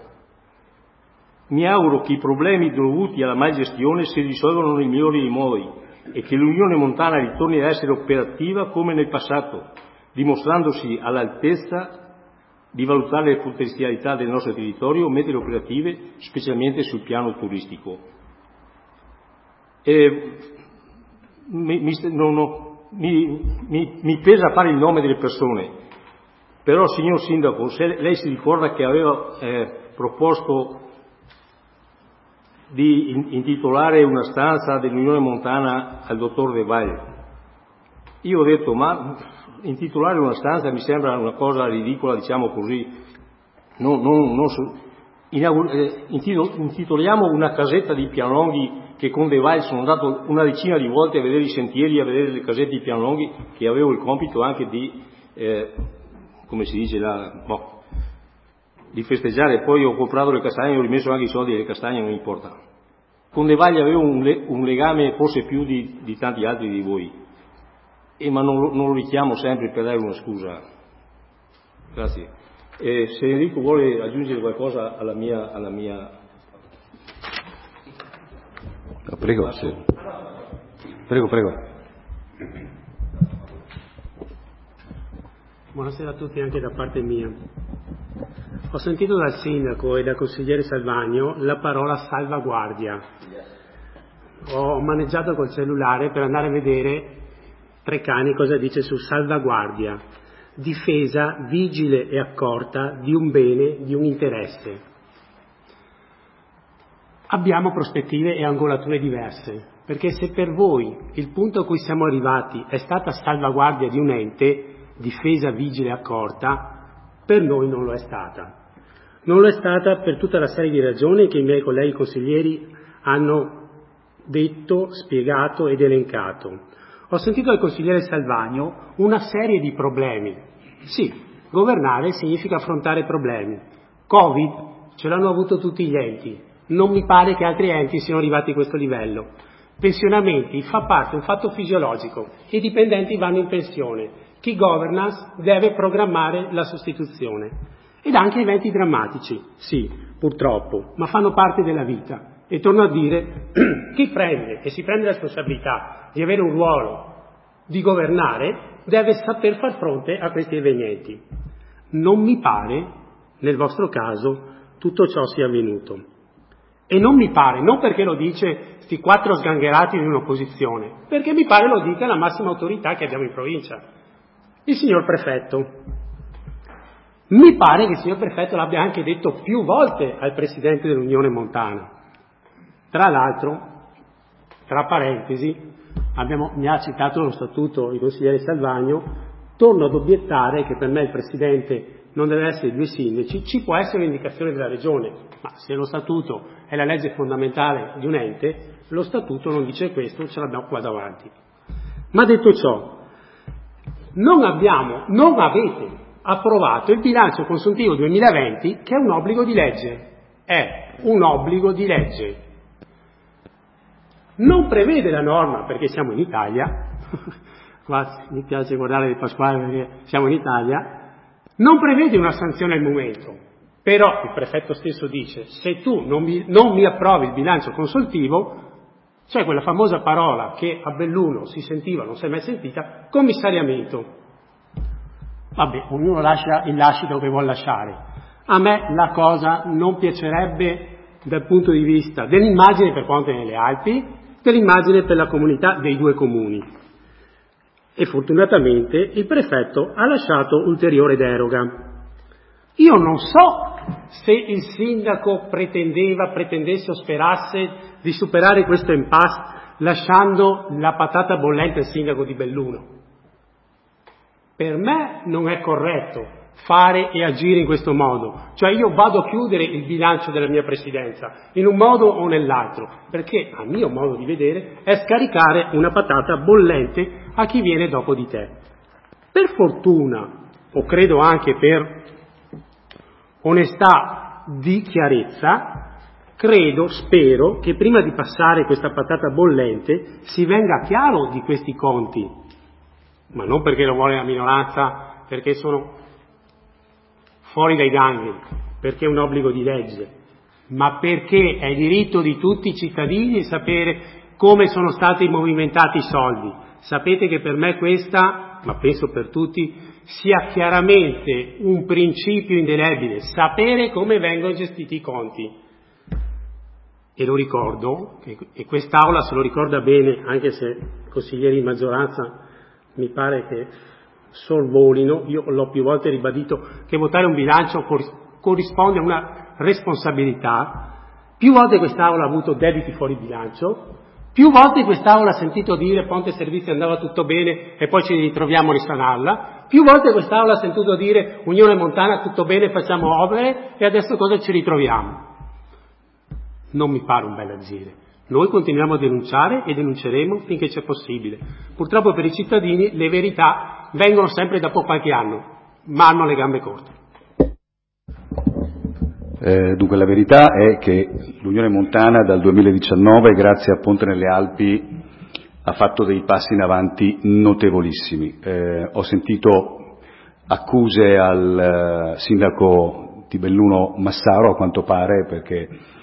Speaker 6: Mi auguro che i problemi dovuti alla malgestione si risolvano nei migliori dei modi e che l'Unione Montana ritorni ad essere operativa come nel passato, dimostrandosi all'altezza di valutare le potenzialità del nostro territorio, mettere operative specialmente sul piano turistico. Mi pesa fare il nome delle persone, però signor Sindaco, se lei si ricorda che aveva proposto di intitolare una stanza dell'Unione Montana al dottor De Valle, io ho detto ma intitolare una stanza mi sembra una cosa ridicola, diciamo così, intitoliamo una casetta di pianlonghi che con De Valle sono andato una decina di volte a vedere i sentieri, a vedere le casette di pianlonghi, che avevo il compito anche di come si dice di festeggiare. Poi ho comprato le castagne, ho rimesso anche i soldi delle castagne, non importa. Con De Valle avevo un legame forse più di tanti altri di voi, ma non lo richiamo sempre per dare una scusa. Grazie. Se Enrico vuole aggiungere qualcosa alla mia...
Speaker 1: Prego, sì. Prego.
Speaker 7: Buonasera a tutti anche da parte mia. Ho sentito dal sindaco e dal consigliere Salvagno la parola salvaguardia. Ho maneggiato col cellulare per andare a vedere Treccani cosa dice su salvaguardia, difesa vigile e accorta di un bene, di un interesse. Abbiamo prospettive e angolature diverse, perché se per voi il punto a cui siamo arrivati è stata salvaguardia di un ente, difesa vigile e accorta, per noi non lo è stata. Non lo è stata per tutta la serie di ragioni che i miei colleghi consiglieri hanno detto, spiegato ed elencato. Ho sentito dal consigliere Salvagno una serie di problemi. Sì, governare significa affrontare problemi. Covid ce l'hanno avuto tutti gli enti. Non mi pare che altri enti siano arrivati a questo livello. Pensionamenti fa parte, è un fatto fisiologico. I dipendenti vanno in pensione. Chi governance deve programmare la sostituzione. Ed anche eventi drammatici, sì, purtroppo, ma fanno parte della vita. E torno a dire, chi prende e si prende la responsabilità di avere un ruolo di governare deve saper far fronte a questi eventi. Non mi pare, nel vostro caso, tutto ciò sia avvenuto. E non mi pare, non perché lo dice sti 4 sgangherati di un'opposizione, perché mi pare lo dica la massima autorità che abbiamo in provincia, il signor prefetto. Mi pare che il signor prefetto l'abbia anche detto più volte al presidente dell'Unione Montana. Tra l'altro, tra parentesi, mi ha citato lo statuto il consigliere Salvagno, torno ad obiettare che per me il presidente non deve essere 2 sindaci, ci può essere un'indicazione della regione, ma se lo statuto è la legge fondamentale di un ente, lo statuto non dice questo, ce l'abbiamo qua davanti. Ma detto ciò, non avete approvato il bilancio consuntivo 2020, che è un obbligo di legge. È un obbligo di legge. Non prevede la norma, perché siamo in Italia, qua mi piace guardare De Pasquale perché siamo in Italia, non prevede una sanzione al momento, però il prefetto stesso dice, se tu non mi approvi il bilancio consultivo, c'è quella famosa parola che a Belluno si sentiva, non si è mai sentita, commissariamento. Vabbè, ognuno lascia il lascito che vuole lasciare. A me la cosa non piacerebbe dal punto di vista dell'immagine per quanto è nelle Alpi, dell'immagine per la comunità dei 2 comuni. E fortunatamente il prefetto ha lasciato ulteriore deroga. Io non so se il sindaco pretendesse o sperasse di superare questo impasse lasciando la patata bollente al sindaco di Belluno. Per me non è corretto fare e agire in questo modo, cioè io vado a chiudere il bilancio della mia presidenza in un modo o nell'altro, perché a mio modo di vedere è scaricare una patata bollente a chi viene dopo di te. Per fortuna, o credo anche per onestà di chiarezza, spero che prima di passare questa patata bollente si venga chiaro di questi conti, ma non perché lo vuole la minoranza, perché sono fuori dai gangli, perché è un obbligo di legge, ma perché è diritto di tutti i cittadini sapere come sono stati movimentati i soldi. Sapete che per me questa, ma penso per tutti, sia chiaramente un principio indelebile, sapere come vengono gestiti i conti. E lo ricordo, e quest'Aula se lo ricorda bene, anche se i consiglieri di maggioranza mi pare che sorvolino, io l'ho più volte ribadito che votare un bilancio corrisponde a una responsabilità. Più volte quest'Aula ha avuto debiti fuori bilancio, più volte quest'Aula ha sentito dire Ponte Servizi andava tutto bene e poi ci ritroviamo a risanarla, più volte quest'Aula ha sentito dire Unione Montana tutto bene, facciamo opere e adesso cosa ci ritroviamo? Non mi pare un bel agire. Noi continuiamo a denunciare e denunceremo finché c'è possibile. Purtroppo per i cittadini le verità vengono sempre dopo qualche anno, ma hanno le gambe corte.
Speaker 1: Dunque la verità è che l'Unione Montana dal 2019, grazie a Ponte nelle Alpi, ha fatto dei passi in avanti notevolissimi. Ho sentito accuse al sindaco di Belluno Massaro, a quanto pare, perché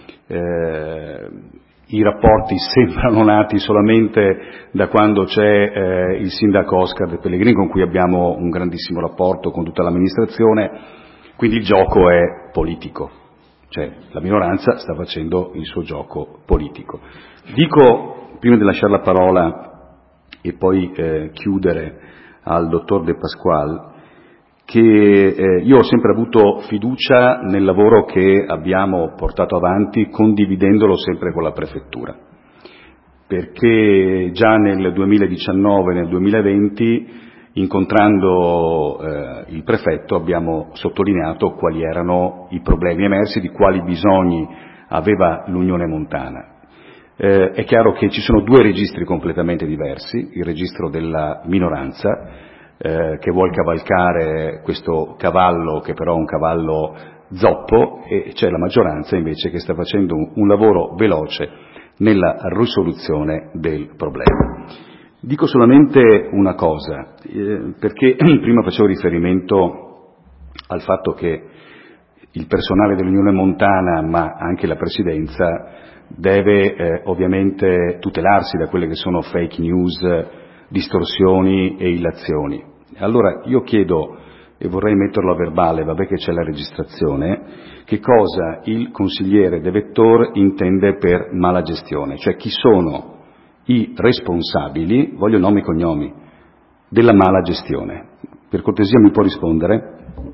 Speaker 1: i rapporti sembrano nati solamente da quando c'è il sindaco Oscar De Pellegrini, con cui abbiamo un grandissimo rapporto con tutta l'amministrazione. Quindi il gioco è politico, cioè la minoranza sta facendo il suo gioco politico. Dico, prima di lasciare la parola e poi chiudere al dottor De Pasquale, che io ho sempre avuto fiducia nel lavoro che abbiamo portato avanti, condividendolo sempre con la prefettura, perché già nel 2019 e nel 2020, incontrando il prefetto, abbiamo sottolineato quali erano i problemi emersi, di quali bisogni aveva l'Unione Montana. È chiaro che ci sono due registri completamente diversi, il registro della minoranza, che vuol cavalcare questo cavallo che però è un cavallo zoppo, e c'è la maggioranza invece che sta facendo un lavoro veloce nella risoluzione del problema. Dico solamente una cosa, perché prima facevo riferimento al fatto che il personale dell'Unione Montana, ma anche la Presidenza, deve ovviamente tutelarsi da quelle che sono fake news, distorsioni e illazioni. Allora io chiedo, e vorrei metterlo a verbale, vabbè che c'è la registrazione, che cosa il consigliere De Vettor intende per mala gestione, cioè chi sono i responsabili, voglio nomi e cognomi, della mala gestione. Per cortesia mi può rispondere?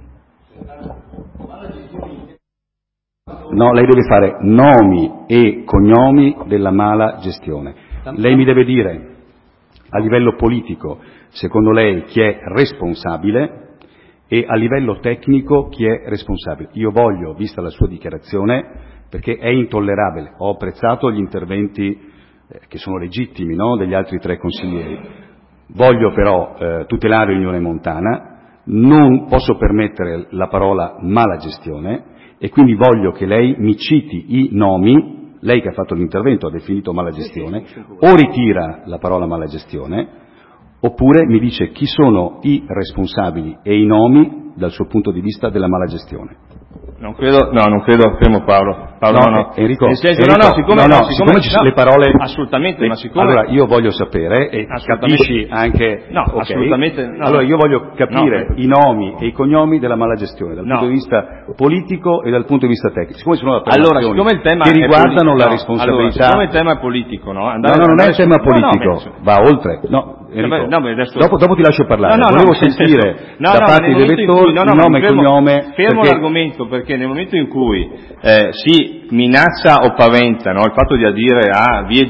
Speaker 1: No, lei deve fare nomi e cognomi della mala gestione. Lei mi deve dire a livello politico, secondo lei, chi è responsabile e a livello tecnico chi è responsabile. Io voglio, vista la sua dichiarazione, perché è intollerabile, ho apprezzato gli interventi che sono legittimi, no, degli altri tre consiglieri, voglio però tutelare l'Unione Montana, non posso permettere la parola mala gestione e quindi voglio che lei mi citi i nomi. Lei che ha fatto l'intervento ha definito mala gestione, o ritira la parola mala gestione, oppure mi dice chi sono i responsabili e i nomi dal suo punto di vista della mala gestione.
Speaker 3: Non credo, fermo Paolo. No.
Speaker 1: Enrico,
Speaker 3: siccome
Speaker 1: le parole...
Speaker 3: Assolutamente, ma siccome...
Speaker 1: Allora, io voglio sapere, e capisci anche...
Speaker 3: No, okay. Assolutamente... No,
Speaker 1: allora, io voglio capire i nomi e i cognomi della mala gestione, dal punto di vista politico e dal punto di vista tecnico. Siccome sono
Speaker 3: siccome il tema
Speaker 1: che riguardano la responsabilità...
Speaker 3: siccome il tema è politico, no?
Speaker 1: Non è il tema politico, va oltre. No, Enrico, dopo ti lascio parlare. Volevo sentire da parte di De Vettor il nome e cognome...
Speaker 3: Fermo l'argomento, perché nel momento in cui si minaccia o paventa, no, il fatto di adire a vie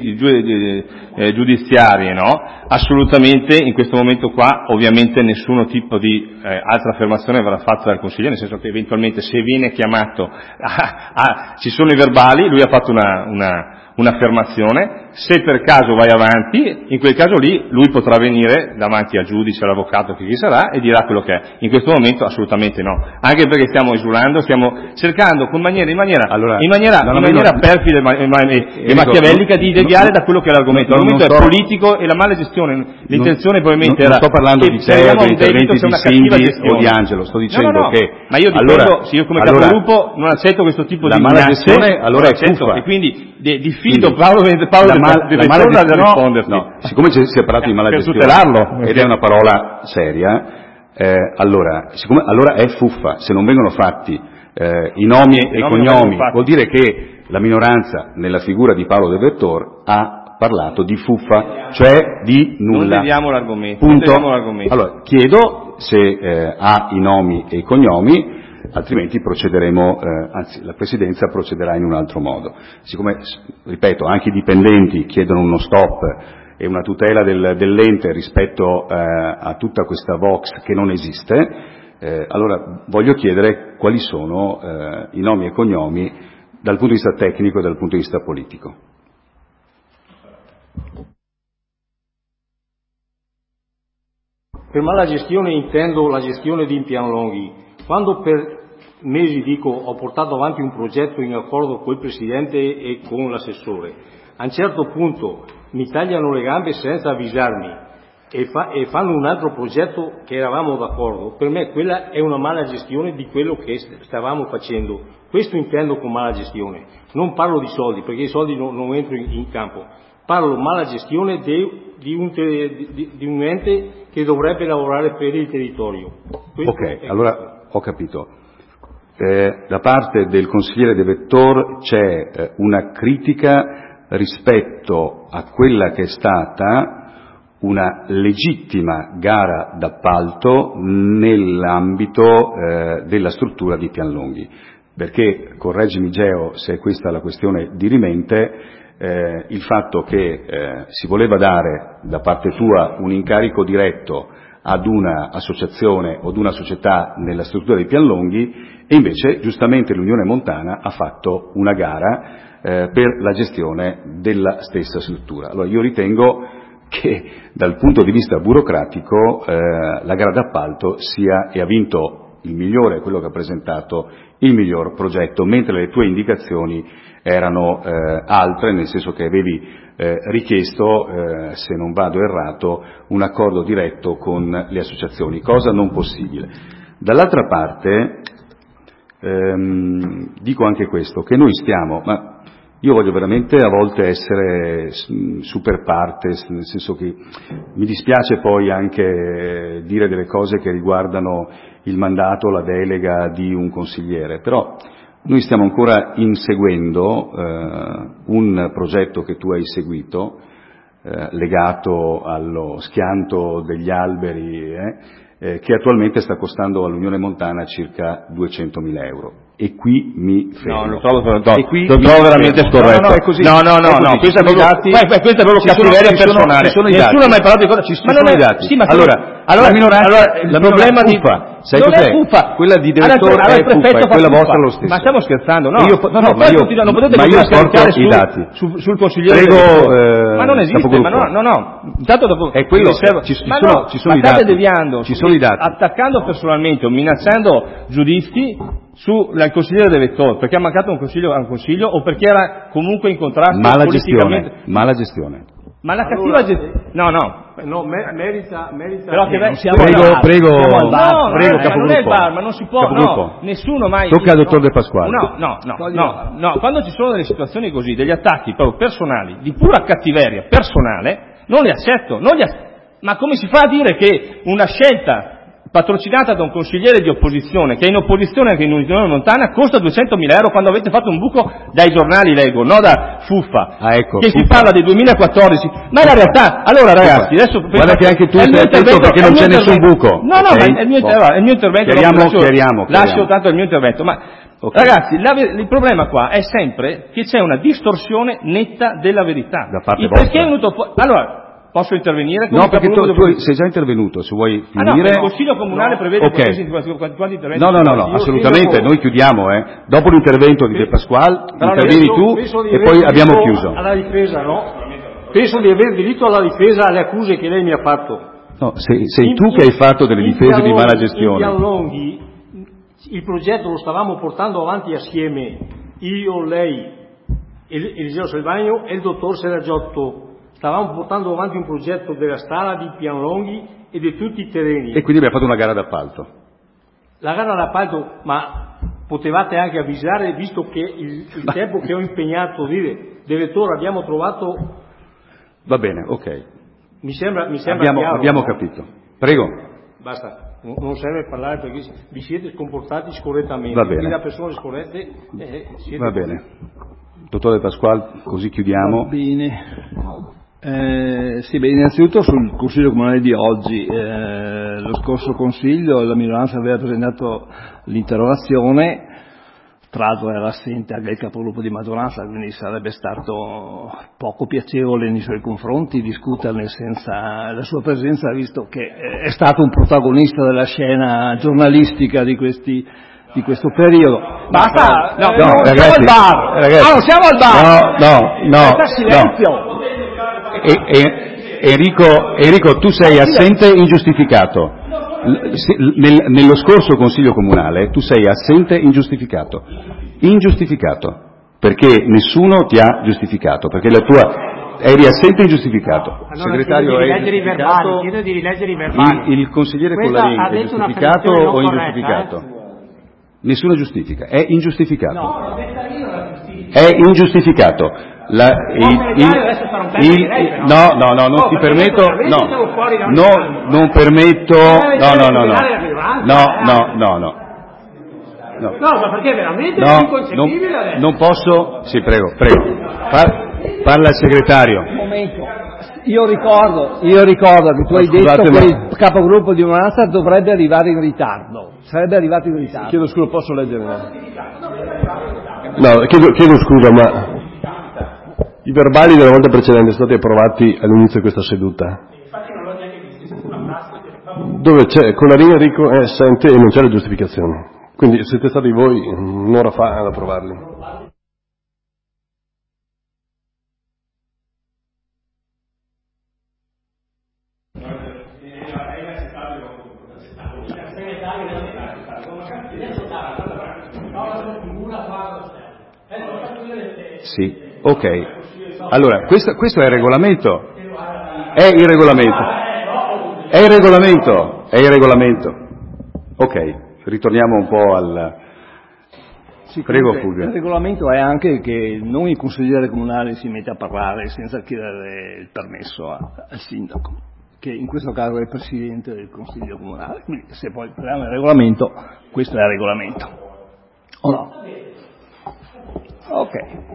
Speaker 3: giudiziarie, no, assolutamente in questo momento qua ovviamente nessun tipo di altra affermazione verrà fatta dal consigliere, nel senso che eventualmente se viene chiamato ci sono i verbali, lui ha fatto un'affermazione, se per caso vai avanti, in quel caso lì lui potrà venire davanti al giudice, all'avvocato, che chi sarà, e dirà quello che è. In questo momento assolutamente no, anche perché stiamo esulando, stiamo cercando in maniera perfida e machiavellica di deviare da quello che è l'argomento. L'argomento è politico e la mala gestione, l'intenzione probabilmente era...
Speaker 1: Non sto parlando di te, degli interventi di Cindy o di Angelo, sto dicendo che...
Speaker 3: Ma io se io come capogruppo non accetto questo tipo di
Speaker 1: mala gestione, allora è fuffa.
Speaker 3: E quindi diffido Paolo De Vettor da risponderti.
Speaker 1: No, siccome si è parlato di mala gestione ed è una parola seria, allora è fuffa. Se non vengono fatti i nomi e i cognomi, vuol dire che la minoranza, nella figura di Paolo De Vettor, ha parlato di fuffa, cioè di nulla.
Speaker 3: Non deviamo l'argomento.
Speaker 1: Allora, chiedo se ha i nomi e i cognomi, altrimenti procederemo, anzi la Presidenza procederà in un altro modo. Siccome, ripeto, anche i dipendenti chiedono uno stop e una tutela dell'ente rispetto a tutta questa Vox che non esiste, allora voglio chiedere quali sono i nomi e cognomi dal punto di vista tecnico e dal punto di vista politico.
Speaker 6: Per mala gestione intendo la gestione di impianlonghi. Quando per mesi ho portato avanti un progetto in accordo con il Presidente e con l'assessore, a un certo punto mi tagliano le gambe senza avvisarmi e fanno un altro progetto che eravamo d'accordo, per me quella è una mala gestione di quello che stavamo facendo. Questo intendo con mala gestione. Non parlo di soldi, perché i soldi non entro in campo. Parlo mala gestione di un ente che dovrebbe lavorare per il territorio.
Speaker 1: Ok, allora ho capito. da parte del consigliere De Vettor c'è una critica rispetto a quella che è stata una legittima gara d'appalto nell'ambito della struttura di Pianlonghi, perché, correggimi Geo se è questa la questione dirimente, il fatto che si voleva dare da parte tua un incarico diretto ad una associazione o ad una società nella struttura di Pianlonghi, e invece giustamente l'Unione Montana ha fatto una gara per la gestione della stessa struttura. Allora io ritengo che dal punto di vista burocratico la gara d'appalto sia, e ha vinto il migliore, quello che ha presentato il miglior progetto, mentre le tue indicazioni erano altre, nel senso che avevi richiesto, se non vado errato, un accordo diretto con le associazioni, cosa non possibile. Dall'altra parte dico anche questo, che noi stiamo, ma io voglio veramente a volte essere super partes, nel senso che mi dispiace poi anche dire delle cose che riguardano il mandato, la delega di un consigliere, però noi stiamo ancora inseguendo un progetto che tu hai seguito, legato allo schianto degli alberi, che attualmente sta costando all'Unione Montana circa 200.000 euro. E qui mi fermo.
Speaker 3: No, lo trovo
Speaker 1: veramente
Speaker 3: scorretto.
Speaker 1: No, è così.
Speaker 3: No, questa è proprio cattiveria personale.
Speaker 1: Ci sono i
Speaker 3: Nessuno
Speaker 1: dati.
Speaker 3: ha mai parlato di cosa.
Speaker 1: Ci sono i dati.
Speaker 3: Sì, ma
Speaker 1: allora, la minoranza,
Speaker 3: il problema di
Speaker 1: sai
Speaker 3: non
Speaker 1: cos'è?
Speaker 3: è fuffa.
Speaker 1: Quella di De Vettor è fuffa, e quella vostra lo stesso.
Speaker 3: Ma stiamo scherzando, no? Non potete
Speaker 1: porto i dati
Speaker 3: sul consigliere.
Speaker 1: Prego,
Speaker 3: ma non esiste, ma no. Intanto dopo
Speaker 1: è quello, ci sono i dati.
Speaker 3: State deviando,
Speaker 1: ci sono i dati.
Speaker 3: attaccando personalmente o minacciando giudizi sul consigliere De Vettor, perché ha mancato un consiglio o perché era comunque in contrasto politicamente.
Speaker 1: Mala gestione.
Speaker 3: Ma la cattiva gestione.
Speaker 6: No, merita.
Speaker 3: Però che
Speaker 1: prego,
Speaker 3: capogruppo. Non è il bar, ma non si può. No, nessuno mai.
Speaker 1: Tocca al dottor De Pasquale.
Speaker 3: No. Quando ci sono delle situazioni così, degli attacchi proprio personali, di pura cattiveria personale, non li accetto. Ma come si fa a dire che una scelta patrocinata da un consigliere di opposizione, che è in opposizione anche in Unione Montana, costa 200.000 euro quando avete fatto un buco dai giornali, leggo, no da fuffa, che si parla del 2014, ma è la realtà. Allora ragazzi, adesso
Speaker 1: guarda che anche tu sei attento perché non c'è nessun buco.
Speaker 3: No, ma è il mio intervento.
Speaker 1: Chiariamo.
Speaker 3: Lascio tanto il mio intervento, ma ragazzi, il problema qua è sempre che c'è una distorsione netta della verità.
Speaker 1: Da parte
Speaker 3: vostra.
Speaker 1: Perché
Speaker 3: è venuto fuori? Allora, posso intervenire?
Speaker 1: No, perché tu sei già intervenuto, se vuoi finire.
Speaker 3: Il Consiglio Comunale prevede quanti interventi?
Speaker 1: No, assolutamente, noi chiudiamo, Dopo l'intervento di De Pasquale, intervieni tu e poi abbiamo chiuso.
Speaker 6: Alla difesa, no? Penso di aver diritto alla difesa alle accuse che lei mi ha fatto.
Speaker 1: No, sei tu che hai fatto delle difese di mala gestione.
Speaker 6: In Pianlonghi il progetto lo stavamo portando avanti assieme, io, lei, Eliseo Selvagno e il dottor Seraggiotto. Stavamo portando avanti un progetto della strada di Pianlonghi e di tutti i terreni.
Speaker 1: E quindi abbiamo fatto una gara d'appalto.
Speaker 6: La gara d'appalto, ma potevate anche avvisare, visto che il tempo che ho impegnato De Vettor abbiamo trovato.
Speaker 1: Va bene, ok.
Speaker 6: Mi sembra chiaro.
Speaker 1: Abbiamo capito. Prego.
Speaker 6: Basta, non serve parlare perché vi siete comportati scorrettamente.
Speaker 1: Va bene.
Speaker 6: Quindi da persone scorrette siete.
Speaker 1: Va bene. Dottore Pasquale, così chiudiamo.
Speaker 2: Va bene. Innanzitutto sul Consiglio Comunale di oggi, lo scorso Consiglio la minoranza aveva presentato l'interrogazione, tra l'altro era assente anche il capogruppo di maggioranza, quindi sarebbe stato poco piacevole nei suoi confronti discuterne senza la sua presenza, visto che è stato un protagonista della scena giornalistica di questo periodo.
Speaker 3: Basta,
Speaker 1: ragazzi,
Speaker 3: siamo al bar.
Speaker 1: Ragazzi,
Speaker 3: non siamo al bar.
Speaker 1: No.
Speaker 3: Silenzio.
Speaker 1: Enrico, tu sei assente ingiustificato. Nello scorso Consiglio Comunale tu sei assente ingiustificato, perché nessuno ti ha giustificato, perché eri assente ingiustificato.
Speaker 6: Allora, segretario chiedo di rileggere i verbali.
Speaker 1: Il consigliere Collarin è giustificato o ingiustificato? Nessuno giustifica, è ingiustificato.
Speaker 3: No,
Speaker 1: è ingiustificato. Non ti permetto, non permetto, no.
Speaker 7: ma perché veramente è inconcepibile adesso?
Speaker 1: Non posso. Sì, prego. Parla il segretario.
Speaker 2: Un momento. Io ricordo che tu hai detto che il capogruppo di minoranza dovrebbe arrivare in ritardo. Sarebbe arrivato in ritardo.
Speaker 8: Chiedo scusa, posso leggere? No, chiedo scusa, ma i verbali della volta precedente sono stati approvati all'inizio di questa seduta. Dove c'è Colarin Enrico è assente e non c'è la giustificazione. Quindi siete stati voi un'ora fa ad approvarli.
Speaker 1: Sì, ok. Allora, questo è il regolamento. È il regolamento. Ok, ritorniamo un po' al...
Speaker 2: Sì,
Speaker 1: prego Fulvio.
Speaker 2: Il regolamento è anche che non il consigliere comunale si mette a parlare senza chiedere il permesso al sindaco, che in questo caso è il presidente del consiglio comunale. Quindi se poi parliamo del regolamento, questo è il regolamento. O no? Ok.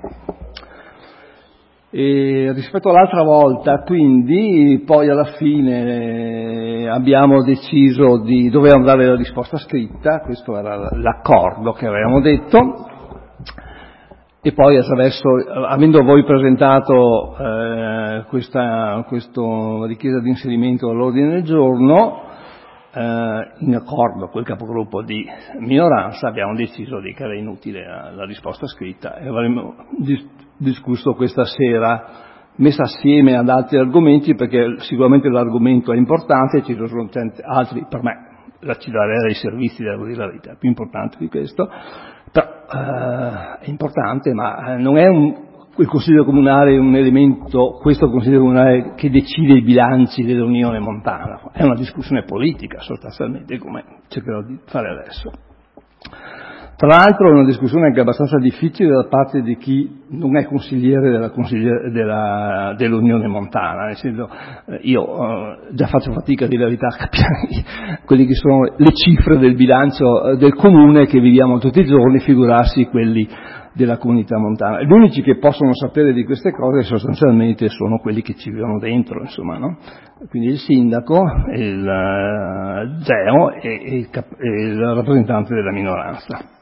Speaker 2: E rispetto all'altra volta, quindi, poi alla fine abbiamo deciso dovevamo dare la risposta scritta, questo era l'accordo che avevamo detto, e poi avendo voi presentato questa richiesta di inserimento all'ordine del giorno, in accordo col capogruppo di minoranza abbiamo deciso che era inutile la risposta scritta e avremmo discusso questa sera, messa assieme ad altri argomenti, perché sicuramente l'argomento è importante, ci sono altri, per me l'accelerare dei servizi, devo dire la verità, è più importante di questo, però è importante, ma non è il Consiglio Comunale un elemento, questo Consiglio Comunale, che decide i bilanci dell'Unione Montana, è una discussione politica sostanzialmente, come cercherò di fare adesso. Tra l'altro è una discussione anche abbastanza difficile da parte di chi non è consigliere dell'Unione Montana, nel senso io già faccio fatica di verità a capire quelle che sono le cifre del bilancio del comune che viviamo tutti i giorni, figurarsi quelli della comunità montana. Gli unici che possono sapere di queste cose sostanzialmente sono quelli che ci vivono dentro, insomma, no? Quindi il sindaco, il GEO e il rappresentante della minoranza.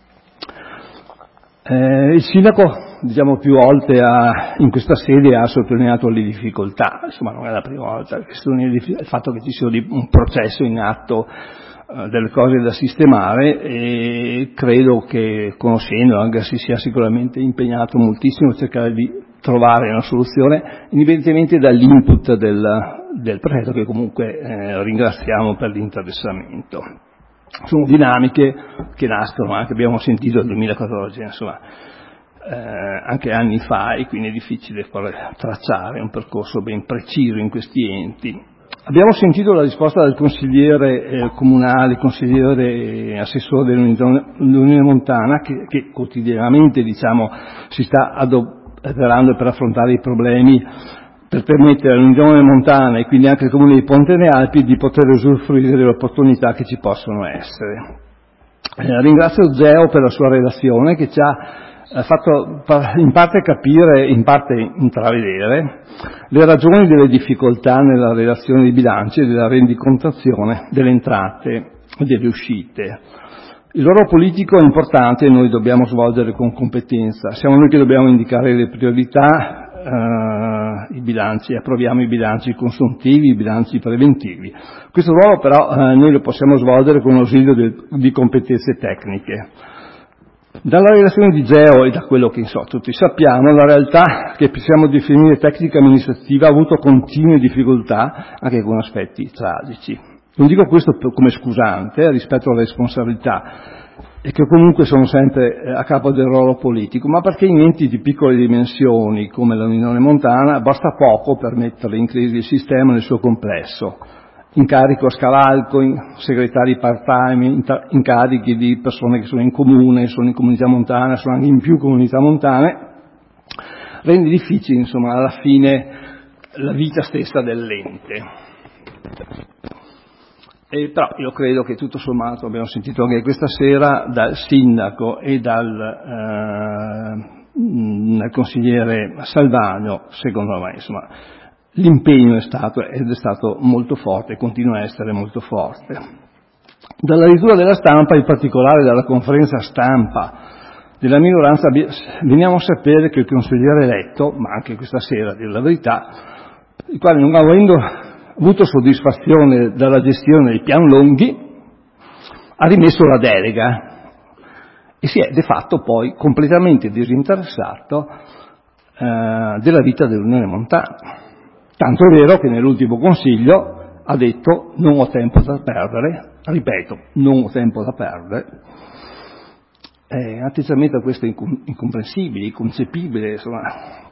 Speaker 2: Il sindaco, più volte in questa sede ha sottolineato le difficoltà, insomma non è la prima volta, il fatto che ci sia un processo in atto, delle cose da sistemare, e credo che, conoscendo, anche si sia sicuramente impegnato moltissimo a cercare di trovare una soluzione, indipendentemente dall'input del prefetto, che comunque ringraziamo per l'interessamento. Sono dinamiche che nascono, anche abbiamo sentito nel 2014, insomma, anche anni fa, e quindi è difficile tracciare un percorso ben preciso in questi enti. Abbiamo sentito la risposta del consigliere comunale, consigliere assessore dell'Unione Montana, che quotidianamente si sta adoperando per affrontare i problemi, per permettere all'Unione Montana e quindi anche al Comune di Ponte alle Alpi di poter usufruire delle opportunità che ci possono essere. Ringrazio Geo per la sua relazione, che ci ha fatto in parte capire, in parte intravedere le ragioni delle difficoltà nella redazione dei bilanci e della rendicontazione delle entrate e delle uscite. Il loro politico è importante e noi dobbiamo svolgere con competenza. Siamo noi che dobbiamo indicare le priorità, i bilanci, approviamo i bilanci consuntivi, i bilanci preventivi. Questo ruolo però noi lo possiamo svolgere con l'ausilio di competenze tecniche. Dalla relazione di Geo e da quello che tutti sappiamo, la realtà che possiamo definire tecnica amministrativa ha avuto continue difficoltà, anche con aspetti tragici. Non dico questo come scusante rispetto alle responsabilità, e che comunque sono sempre a capo del ruolo politico, ma perché in enti di piccole dimensioni come l'Unione Montana basta poco per mettere in crisi il sistema nel suo complesso. Incarico a scala Alcoin, segretari part-time, incarichi di persone che sono in comune, sono in comunità montana, sono anche in più comunità montane, rende difficile, insomma, alla fine la vita stessa dell'ente. Però io credo che tutto sommato, abbiamo sentito anche questa sera dal sindaco e dal consigliere Salvagno, secondo me, insomma, l'impegno è stato ed è stato molto forte, continua a essere molto forte. Dalla lettura della stampa, in particolare dalla conferenza stampa della minoranza, veniamo a sapere che il consigliere eletto, ma anche questa sera, a dire la verità, il quale, non avendo avuto soddisfazione dalla gestione dei pian lunghi, ha rimesso la delega e si è de fatto poi completamente disinteressato della vita dell'Unione Montana. Tanto è vero che nell'ultimo consiglio ha detto: non ho tempo da perdere, ripeto, non ho tempo da perdere. Atteggiamento questo incomprensibile, inconcepibile, insomma,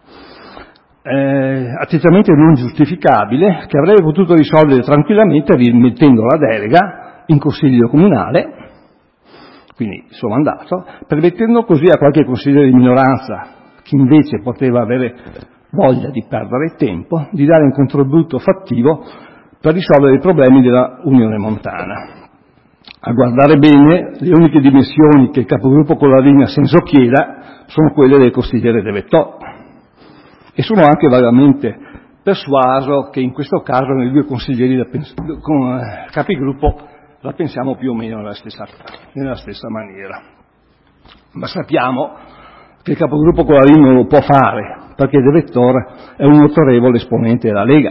Speaker 2: atteggiamento non giustificabile, che avrebbe potuto risolvere tranquillamente rimettendo la delega in consiglio comunale, quindi il suo mandato, permettendo così a qualche consigliere di minoranza, che invece poteva avere voglia di perdere tempo, di dare un contributo fattivo per risolvere i problemi della Unione Montana. A guardare bene, le uniche dimensioni che il capogruppo Colarini a senso chieda sono quelle del consigliere De Vettò, e sono anche vagamente persuaso che in questo caso nei due consiglieri capigruppo la pensiamo più o meno nella stessa maniera. Ma sappiamo che il capogruppo Colarini non lo può fare, perché De Vettò è un autorevole esponente della Lega.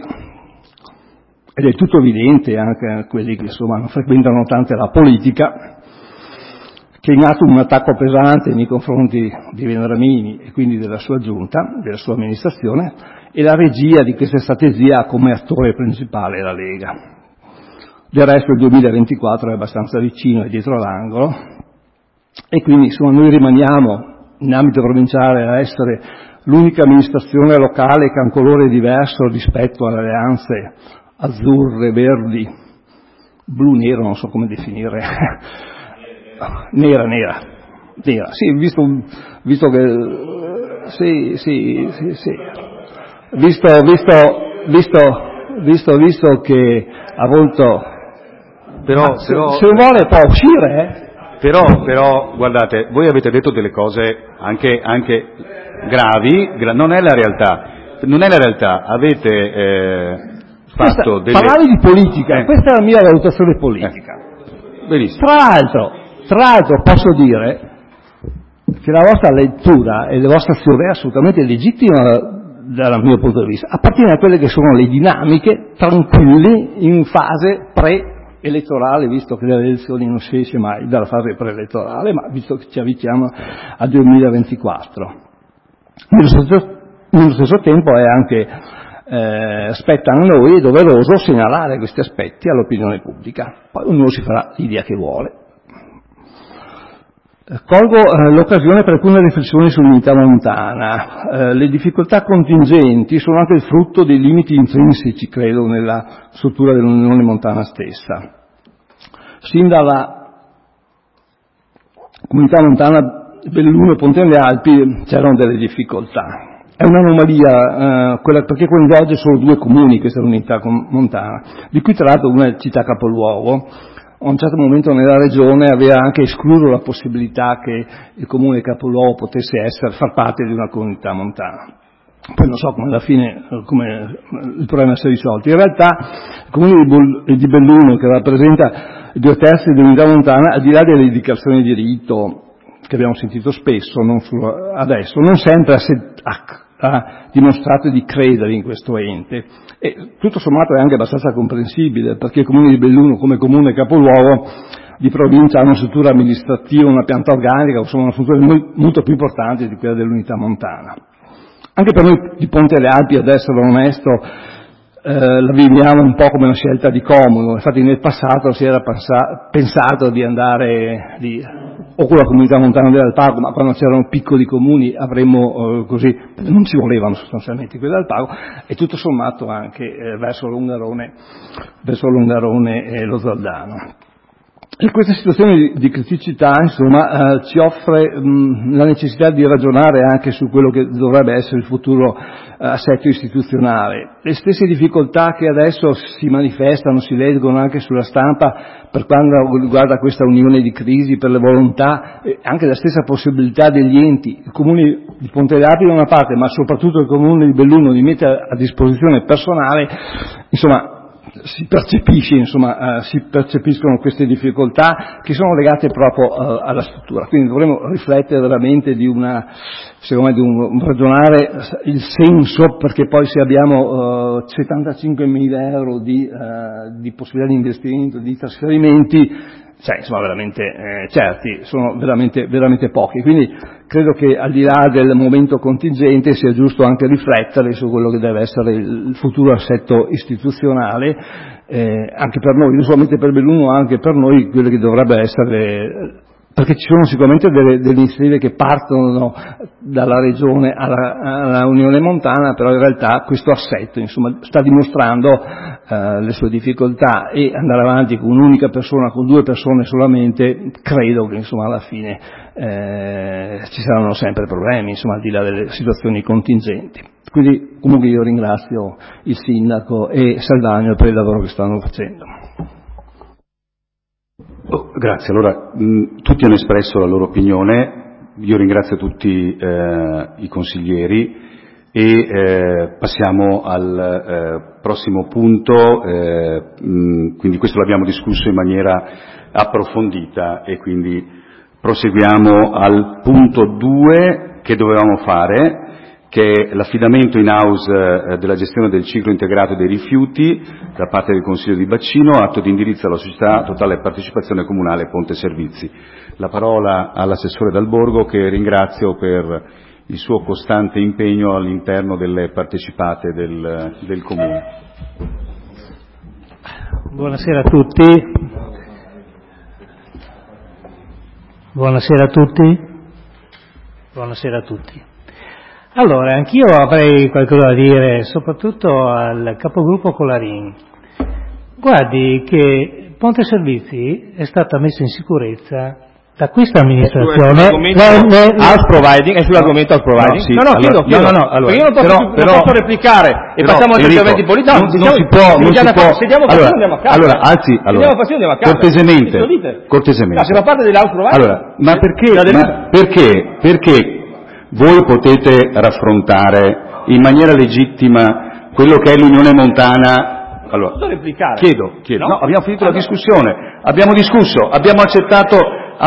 Speaker 2: Ed è tutto evidente anche a quelli che insomma non frequentano tanto la politica, che è in atto un attacco pesante nei confronti di Vendramini e quindi della sua giunta, della sua amministrazione, e la regia di questa strategia ha come attore principale la Lega. Del resto il 2024 è abbastanza vicino, è dietro l'angolo, e quindi insomma noi rimaniamo in ambito provinciale a essere l'unica amministrazione locale che ha un colore diverso rispetto alle alleanze azzurre, verdi, blu-nero, non so come definire, nera, sì, visto che, sì, visto che ha voluto,
Speaker 1: però
Speaker 2: se vuole può uscire,
Speaker 1: Però, guardate, voi avete detto delle cose anche gravi, non è la realtà, avete fatto delle...
Speaker 2: Parlare di politica, questa è la mia valutazione politica.
Speaker 1: Benissimo.
Speaker 2: Tra l'altro posso dire che la vostra lettura e la vostra azione è assolutamente legittima dal mio punto di vista, appartiene a quelle che sono le dinamiche tranquille in fase pre-elettorale, visto che le elezioni non si esce mai dalla fase preelettorale, ma visto che ci avviciniamo al 2024. Nello stesso tempo è anche spetta a noi, è doveroso segnalare questi aspetti all'opinione pubblica, poi ognuno si farà l'idea che vuole. Colgo l'occasione per alcune riflessioni sull'unità montana. Le difficoltà contingenti sono anche il frutto dei limiti intrinseci, credo, nella struttura dell'Unione Montana stessa. Sin dalla comunità montana Belluno e Ponte alle Alpi c'erano delle difficoltà. È un'anomalia quella, perché coinvolge solo due comuni questa unità montana, di cui tra l'altro una è città capoluogo. A un certo momento nella regione aveva anche escluso la possibilità che il comune capoluogo potesse far parte di una comunità montana. Poi non so come alla fine come il problema si è risolto. In realtà il comune di Belluno, che rappresenta 2/3 dell'unità montana, al di là delle indicazioni di diritto che abbiamo sentito spesso, non solo adesso, non sempre ha dimostrato di credere in questo ente, e tutto sommato è anche abbastanza comprensibile, perché il comune di Belluno, come comune capoluogo di provincia, ha una struttura amministrativa, una pianta organica, insomma una struttura molto più importante di quella dell'unità montana. Anche per noi di Ponte alle Alpi, ad essere onesto, la viviamo un po' come una scelta di comodo. Infatti nel passato si era pensato di andare o con la comunità montana dell'Alpago, ma quando c'erano piccoli comuni avremmo così, non ci volevano sostanzialmente quelli dell'Alpago, e tutto sommato anche verso Longarone e lo Zaldano. E questa situazione di criticità, insomma, ci offre la necessità di ragionare anche su quello che dovrebbe essere il futuro assetto istituzionale. Le stesse difficoltà che adesso si manifestano, si leggono anche sulla stampa per quanto riguarda questa unione di crisi, per le volontà, anche la stessa possibilità degli enti, il comune di Ponte d'Arpi da una parte, ma soprattutto il comune di Belluno di mettere a disposizione personale, insomma, si percepiscono queste difficoltà che sono legate proprio alla struttura. Quindi dovremmo riflettere veramente secondo me, di un ragionare il senso, perché poi se abbiamo 75.000 euro di possibilità di investimento, di trasferimenti, sono veramente certi, sono veramente, veramente pochi. Quindi credo che al di là del momento contingente sia giusto anche riflettere su quello che deve essere il futuro assetto istituzionale, anche per noi, non solamente per Belluno, anche per noi, quello che dovrebbe essere, perché ci sono sicuramente delle iniziative che partono dalla Regione alla Unione Montana, però in realtà questo assetto, insomma, sta dimostrando le sue difficoltà, e andare avanti con un'unica persona, con 2 persone solamente, credo che, insomma, alla fine ci saranno sempre problemi, insomma, al di là delle situazioni contingenti. Quindi comunque io ringrazio il Sindaco e Saldagno per il lavoro che stanno facendo.
Speaker 1: Grazie, allora tutti hanno espresso la loro opinione, io ringrazio tutti i consiglieri e passiamo al prossimo punto, quindi questo l'abbiamo discusso in maniera approfondita e quindi proseguiamo al punto 2 che dovevamo fare, che è l'affidamento in house della gestione del ciclo integrato dei rifiuti da parte del Consiglio di Bacino, atto di indirizzo alla società Totale Partecipazione Comunale Ponte Servizi. La parola all'assessore Dal Borgo, che ringrazio per il suo costante impegno all'interno delle partecipate del Comune.
Speaker 9: Buonasera a tutti. Buonasera a tutti. Buonasera a tutti. Allora, anch'io avrei qualcosa da dire, soprattutto al capogruppo Colarin. Guardi che Ponte Servizi è stata messa in sicurezza da questa amministrazione.
Speaker 3: House providing, è sull'argomento house providing? Chiedo. Allora, io non posso replicare e passiamo agli interventi politici.
Speaker 1: Non si può. Cortesemente.
Speaker 3: Se fa parte dell'house providing.
Speaker 1: Allora, ma perché voi potete raffrontare in maniera legittima quello che è l'Unione Montana? Allora, chiedo. No, abbiamo finito la discussione, abbiamo discusso, abbiamo accettato,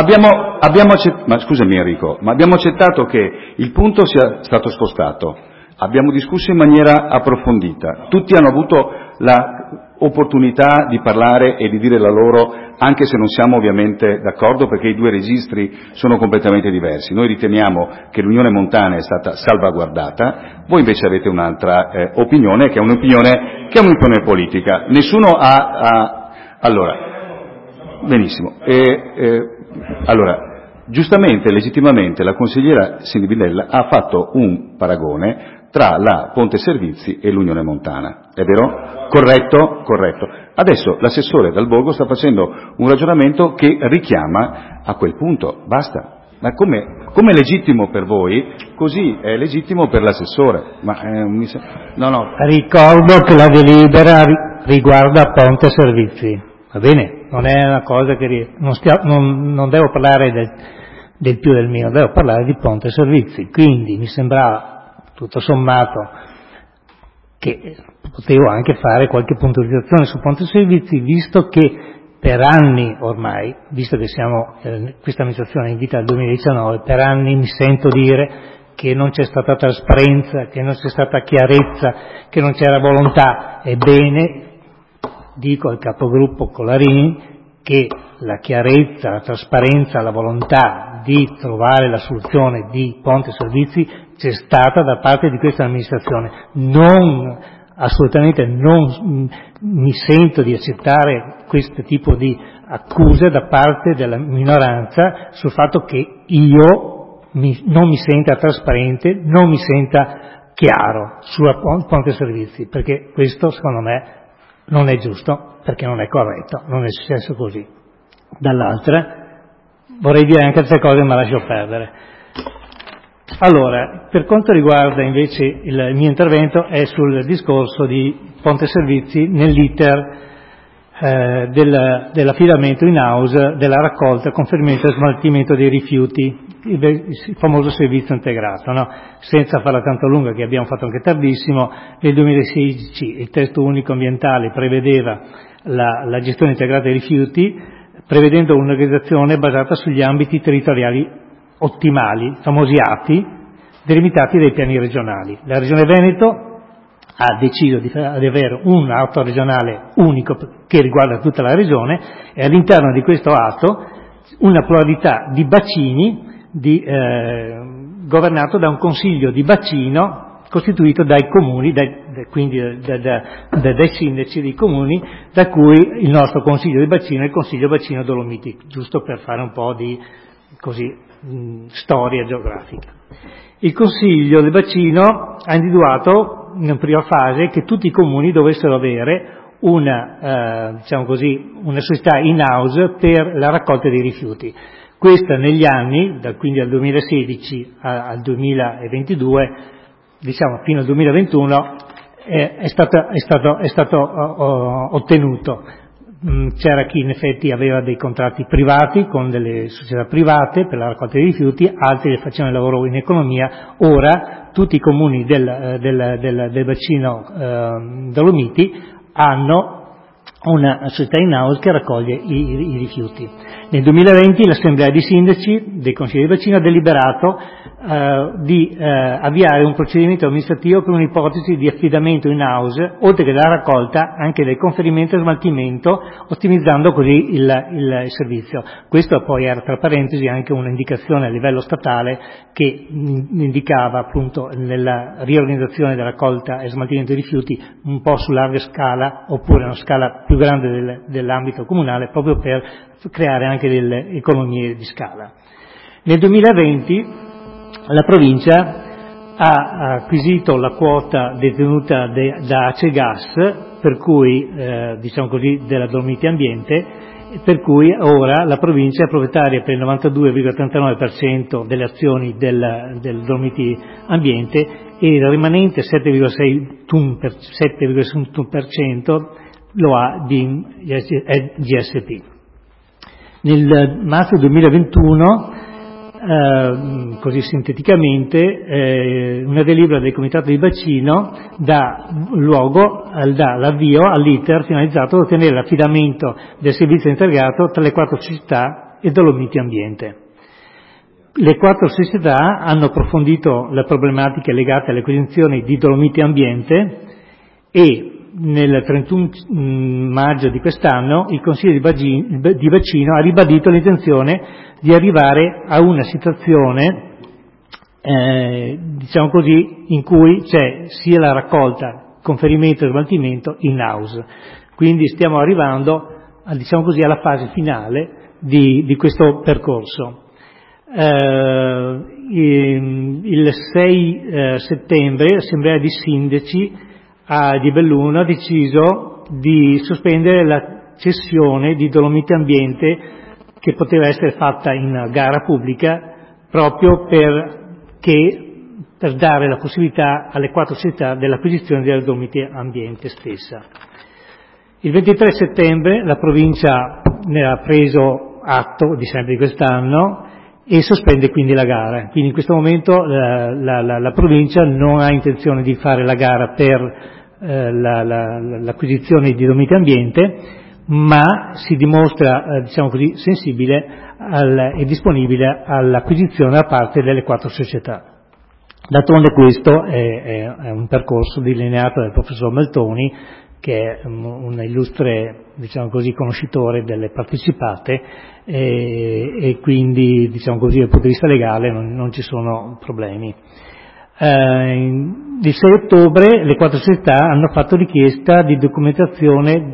Speaker 1: ma scusami Enrico, ma abbiamo accettato che il punto sia stato spostato, abbiamo discusso in maniera approfondita, tutti hanno avuto l'opportunità di parlare e di dire la loro, anche se non siamo ovviamente d'accordo, perché i 2 registri sono completamente diversi. Noi riteniamo che l'Unione Montana è stata salvaguardata, voi invece avete un'altra opinione, che è un'opinione politica. Nessuno allora, benissimo. Allora, giustamente, legittimamente, la consigliera Cindy Villella ha fatto un paragone tra la Ponte Servizi e l'Unione Montana, è vero? Corretto? Adesso l'assessore Dal Borgo sta facendo un ragionamento che richiama a quel punto, basta. Ma come è legittimo per voi, così è legittimo per l'assessore. No.
Speaker 9: Ricordo che la delibera riguarda Ponte Servizi, va bene? Non è una cosa che non devo parlare del più del meno, devo parlare di Ponte Servizi, quindi mi sembrava tutto sommato che potevo anche fare qualche puntualizzazione su Ponte Servizi, visto che per anni ormai, visto che questa amministrazione è in vita dal 2019, per anni mi sento dire che non c'è stata trasparenza, che non c'è stata chiarezza, che non c'era volontà. Ebbene, dico al capogruppo Colarin che la chiarezza, la trasparenza, la volontà di trovare la soluzione di Ponte Servizi c'è stata da parte di questa amministrazione. Assolutamente non mi sento di accettare questo tipo di accuse da parte della minoranza sul fatto che io non mi senta trasparente, non mi senta chiaro sulla Ponte Servizi, perché questo secondo me non è giusto, perché non è corretto, non è successo così. dall'altra. Vorrei dire anche altre cose, ma lascio perdere. Allora, per quanto riguarda invece il mio intervento è sul discorso di Ponte Servizi nell'iter dell'affidamento in house della raccolta, conferimento e smaltimento dei rifiuti, il famoso servizio integrato, no? Senza farla tanto lunga, che abbiamo fatto anche tardissimo, nel 2016 il testo unico ambientale prevedeva la gestione integrata dei rifiuti, prevedendo un'organizzazione basata sugli ambiti territoriali ottimali, famosi ATI, delimitati dai piani regionali. La Regione Veneto ha deciso di avere un atto regionale unico che riguarda tutta la regione, e all'interno di questo atto una pluralità di bacini governato da un consiglio di bacino costituito dai comuni, quindi dai sindaci dei comuni, da cui il nostro consiglio di bacino è il consiglio bacino Dolomiti, giusto per fare un po' di storia geografica. Il consiglio del bacino ha individuato in prima fase che tutti i comuni dovessero avere una società in house per la raccolta dei rifiuti. Questa negli anni, quindi dal 2016 al 2022, fino al 2021, è stato ottenuto. C'era chi in effetti aveva dei contratti privati con delle società private per la raccolta dei rifiuti, altri facevano il lavoro in economia. Ora tutti i comuni del bacino Dolomiti hanno una società in house che raccoglie i rifiuti. Nel 2020 l'Assemblea di Sindaci del Consiglio di Bacino ha deliberato di avviare un procedimento amministrativo per un'ipotesi di affidamento in house, oltre che della raccolta, anche del conferimento e smaltimento, ottimizzando così il servizio. Questo poi era, tra parentesi, anche un'indicazione a livello statale che indicava appunto nella riorganizzazione della raccolta e smaltimento dei rifiuti un po' su larga scala, oppure una scala più grande dell'ambito comunale, proprio per creare anche delle economie di scala. Nel 2020 la provincia ha acquisito la quota detenuta da Acegas, per cui, della Dolomiti Ambiente, per cui ora la provincia è proprietaria per il 92,39% delle azioni del Dolomiti Ambiente, e il rimanente 7,61% lo ha di GSP. Nel marzo 2021, così sinteticamente, una delibera del Comitato di Bacino dà l'avvio all'iter finalizzato ad ottenere l'affidamento del servizio integrato tra le 4 società e Dolomiti Ambiente. Le 4 società hanno approfondito le problematiche legate alle acquisizioni di Dolomiti Ambiente e nel 31 maggio di quest'anno il Consiglio di Bacino ha ribadito l'intenzione di arrivare a una situazione, in cui c'è sia la raccolta, conferimento e smaltimento in house. Quindi stiamo arrivando, alla fase finale di questo percorso. Il 6 settembre l'Assemblea di Sindaci di Belluno ha deciso di sospendere la cessione di Dolomiti Ambiente, che poteva essere fatta in gara pubblica, proprio per dare la possibilità alle 4 società dell'acquisizione della Dolomiti Ambiente stessa. Il 23 settembre la provincia ne ha preso atto di quest'anno e sospende quindi la gara. Quindi in questo momento la provincia non ha intenzione di fare la gara per l'acquisizione di Dolomiti Ambiente, ma si dimostra sensibile e disponibile all'acquisizione da parte delle 4 società. D'altronde questo è un percorso delineato dal professor Meltoni, che è un illustre conoscitore delle partecipate, e quindi dal punto di vista legale non ci sono problemi. Il 6 ottobre le 4 società hanno fatto richiesta di documentazione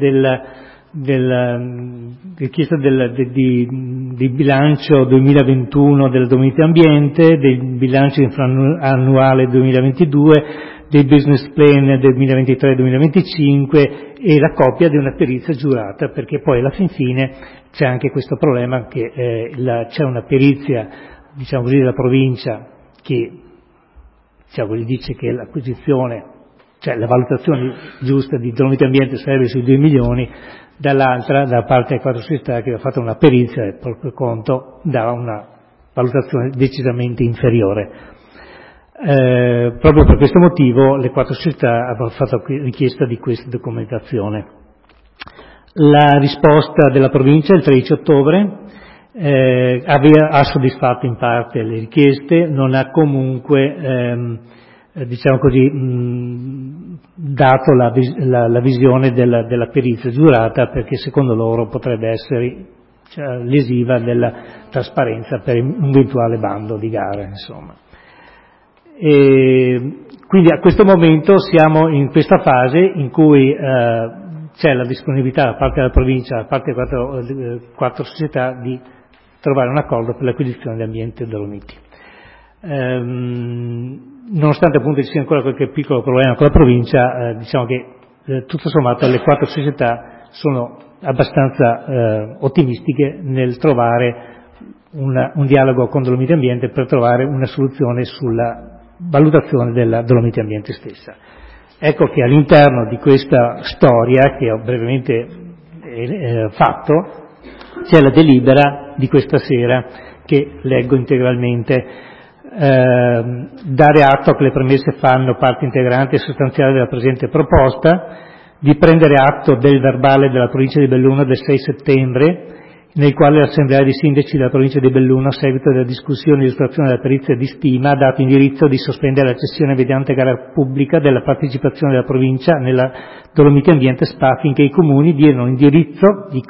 Speaker 9: di bilancio 2021 del Dolomiti Ambiente, del bilancio infraannuale 2022, del business plan 2023-2025 e la copia di una perizia giurata, perché poi alla fin fine c'è anche questo problema che c'è una perizia, diciamo così, della provincia che gli dice che l'acquisizione, cioè la valutazione giusta di Dolomiti Ambiente sarebbe sui 2 milioni, dall'altra, da parte delle 4 società che aveva fatto una perizia e per quel conto dava una valutazione decisamente inferiore. Proprio per questo motivo le 4 società avevano fatto richiesta di questa documentazione. La risposta della provincia il 13 ottobre ha soddisfatto in parte le richieste, non ha comunque diciamo così dato la visione della perizia giurata, perché secondo loro potrebbe essere lesiva della trasparenza per un eventuale bando di gara, insomma. E quindi a questo momento siamo in questa fase in cui c'è la disponibilità da parte della provincia, da parte delle 4 società, di trovare un accordo per l'acquisizione di Ambiente Dolomiti. Nonostante appunto ci sia ancora qualche piccolo problema con la provincia, diciamo che tutto sommato le 4 società sono abbastanza ottimistiche nel trovare un dialogo con Dolomiti Ambiente per trovare una soluzione sulla valutazione della Dolomiti Ambiente stessa. Ecco che all'interno di questa storia che ho brevemente fatto c'è la delibera di questa sera che leggo integralmente. Dare atto che le premesse fanno parte integrante e sostanziale della presente proposta, di prendere atto del verbale della provincia di Belluno del 6 settembre, nel quale l'Assemblea dei Sindaci della provincia di Belluno, a seguito della discussione e illustrazione della perizia di stima, ha dato indirizzo di sospendere la cessione mediante gara pubblica della partecipazione della provincia nella Dolomiti Ambiente SpA, finché i comuni diano indirizzo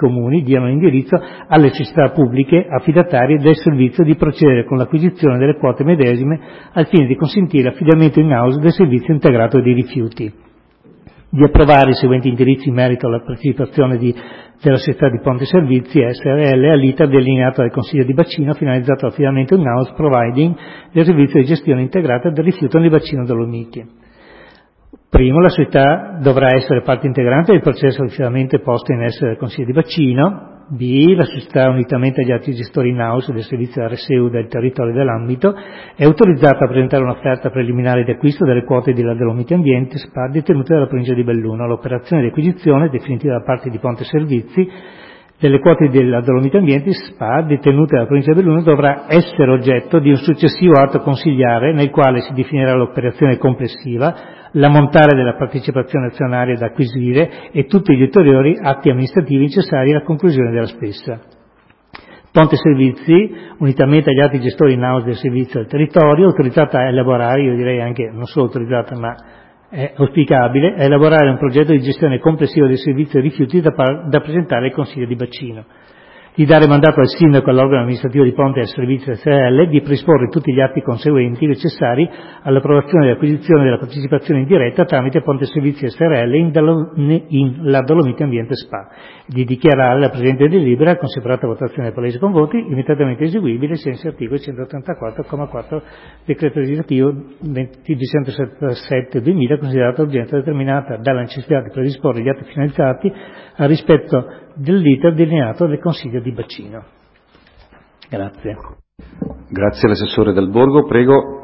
Speaker 9: alle società pubbliche affidatarie del servizio di procedere con l'acquisizione delle quote medesime al fine di consentire l'affidamento in house del servizio integrato dei rifiuti, di approvare i seguenti indirizzi in merito alla partecipazione della società di Ponte Servizi SRL all'iter delineato dal Consiglio di Bacino finalizzato all'affidamento in house providing del servizio di gestione integrata del rifiuto nel bacino Dolomiti. Primo, la società dovrà essere parte integrante del processo di affidamento posto in essere dal Consiglio di Bacino. B, la società, unitamente agli altri gestori in house del servizio RSU del territorio dell'ambito, è autorizzata a presentare un'offerta preliminare di acquisto delle quote della Dolomiti Ambiente SpA detenute dalla provincia di Belluno. L'operazione di acquisizione, definitiva da parte di Ponte Servizi, delle quote della Dolomiti Ambiente SpA detenute dalla provincia di Belluno dovrà essere oggetto di un successivo atto consiliare nel quale si definirà l'operazione complessiva, l'ammontare della partecipazione azionaria da acquisire e tutti gli ulteriori atti amministrativi necessari alla conclusione della stessa. Ponte Servizi, unitamente agli altri gestori in house del servizio del territorio, autorizzata a elaborare, io direi anche non solo autorizzata ma è auspicabile, a elaborare un progetto di gestione complessiva del servizio dei rifiuti da presentare al Consiglio di Bacino. Di dare mandato al sindaco e all'organo amministrativo di Ponte e al servizio SRL di predisporre tutti gli atti conseguenti necessari all'approvazione dell'acquisizione della partecipazione indiretta tramite Ponte Servizi SRL in la Dolomiti Ambiente SpA, di dichiarare la presente delibera con separata votazione palese con voti immediatamente eseguibile ai sensi articolo 184,4 decreto legislativo 277/2000, considerata urgenza determinata dalla necessità di predisporre gli atti finalizzati al rispetto dell'iter delineato del Consiglio di Bacino. Grazie.
Speaker 1: Grazie all'assessore Dal Borgo, prego.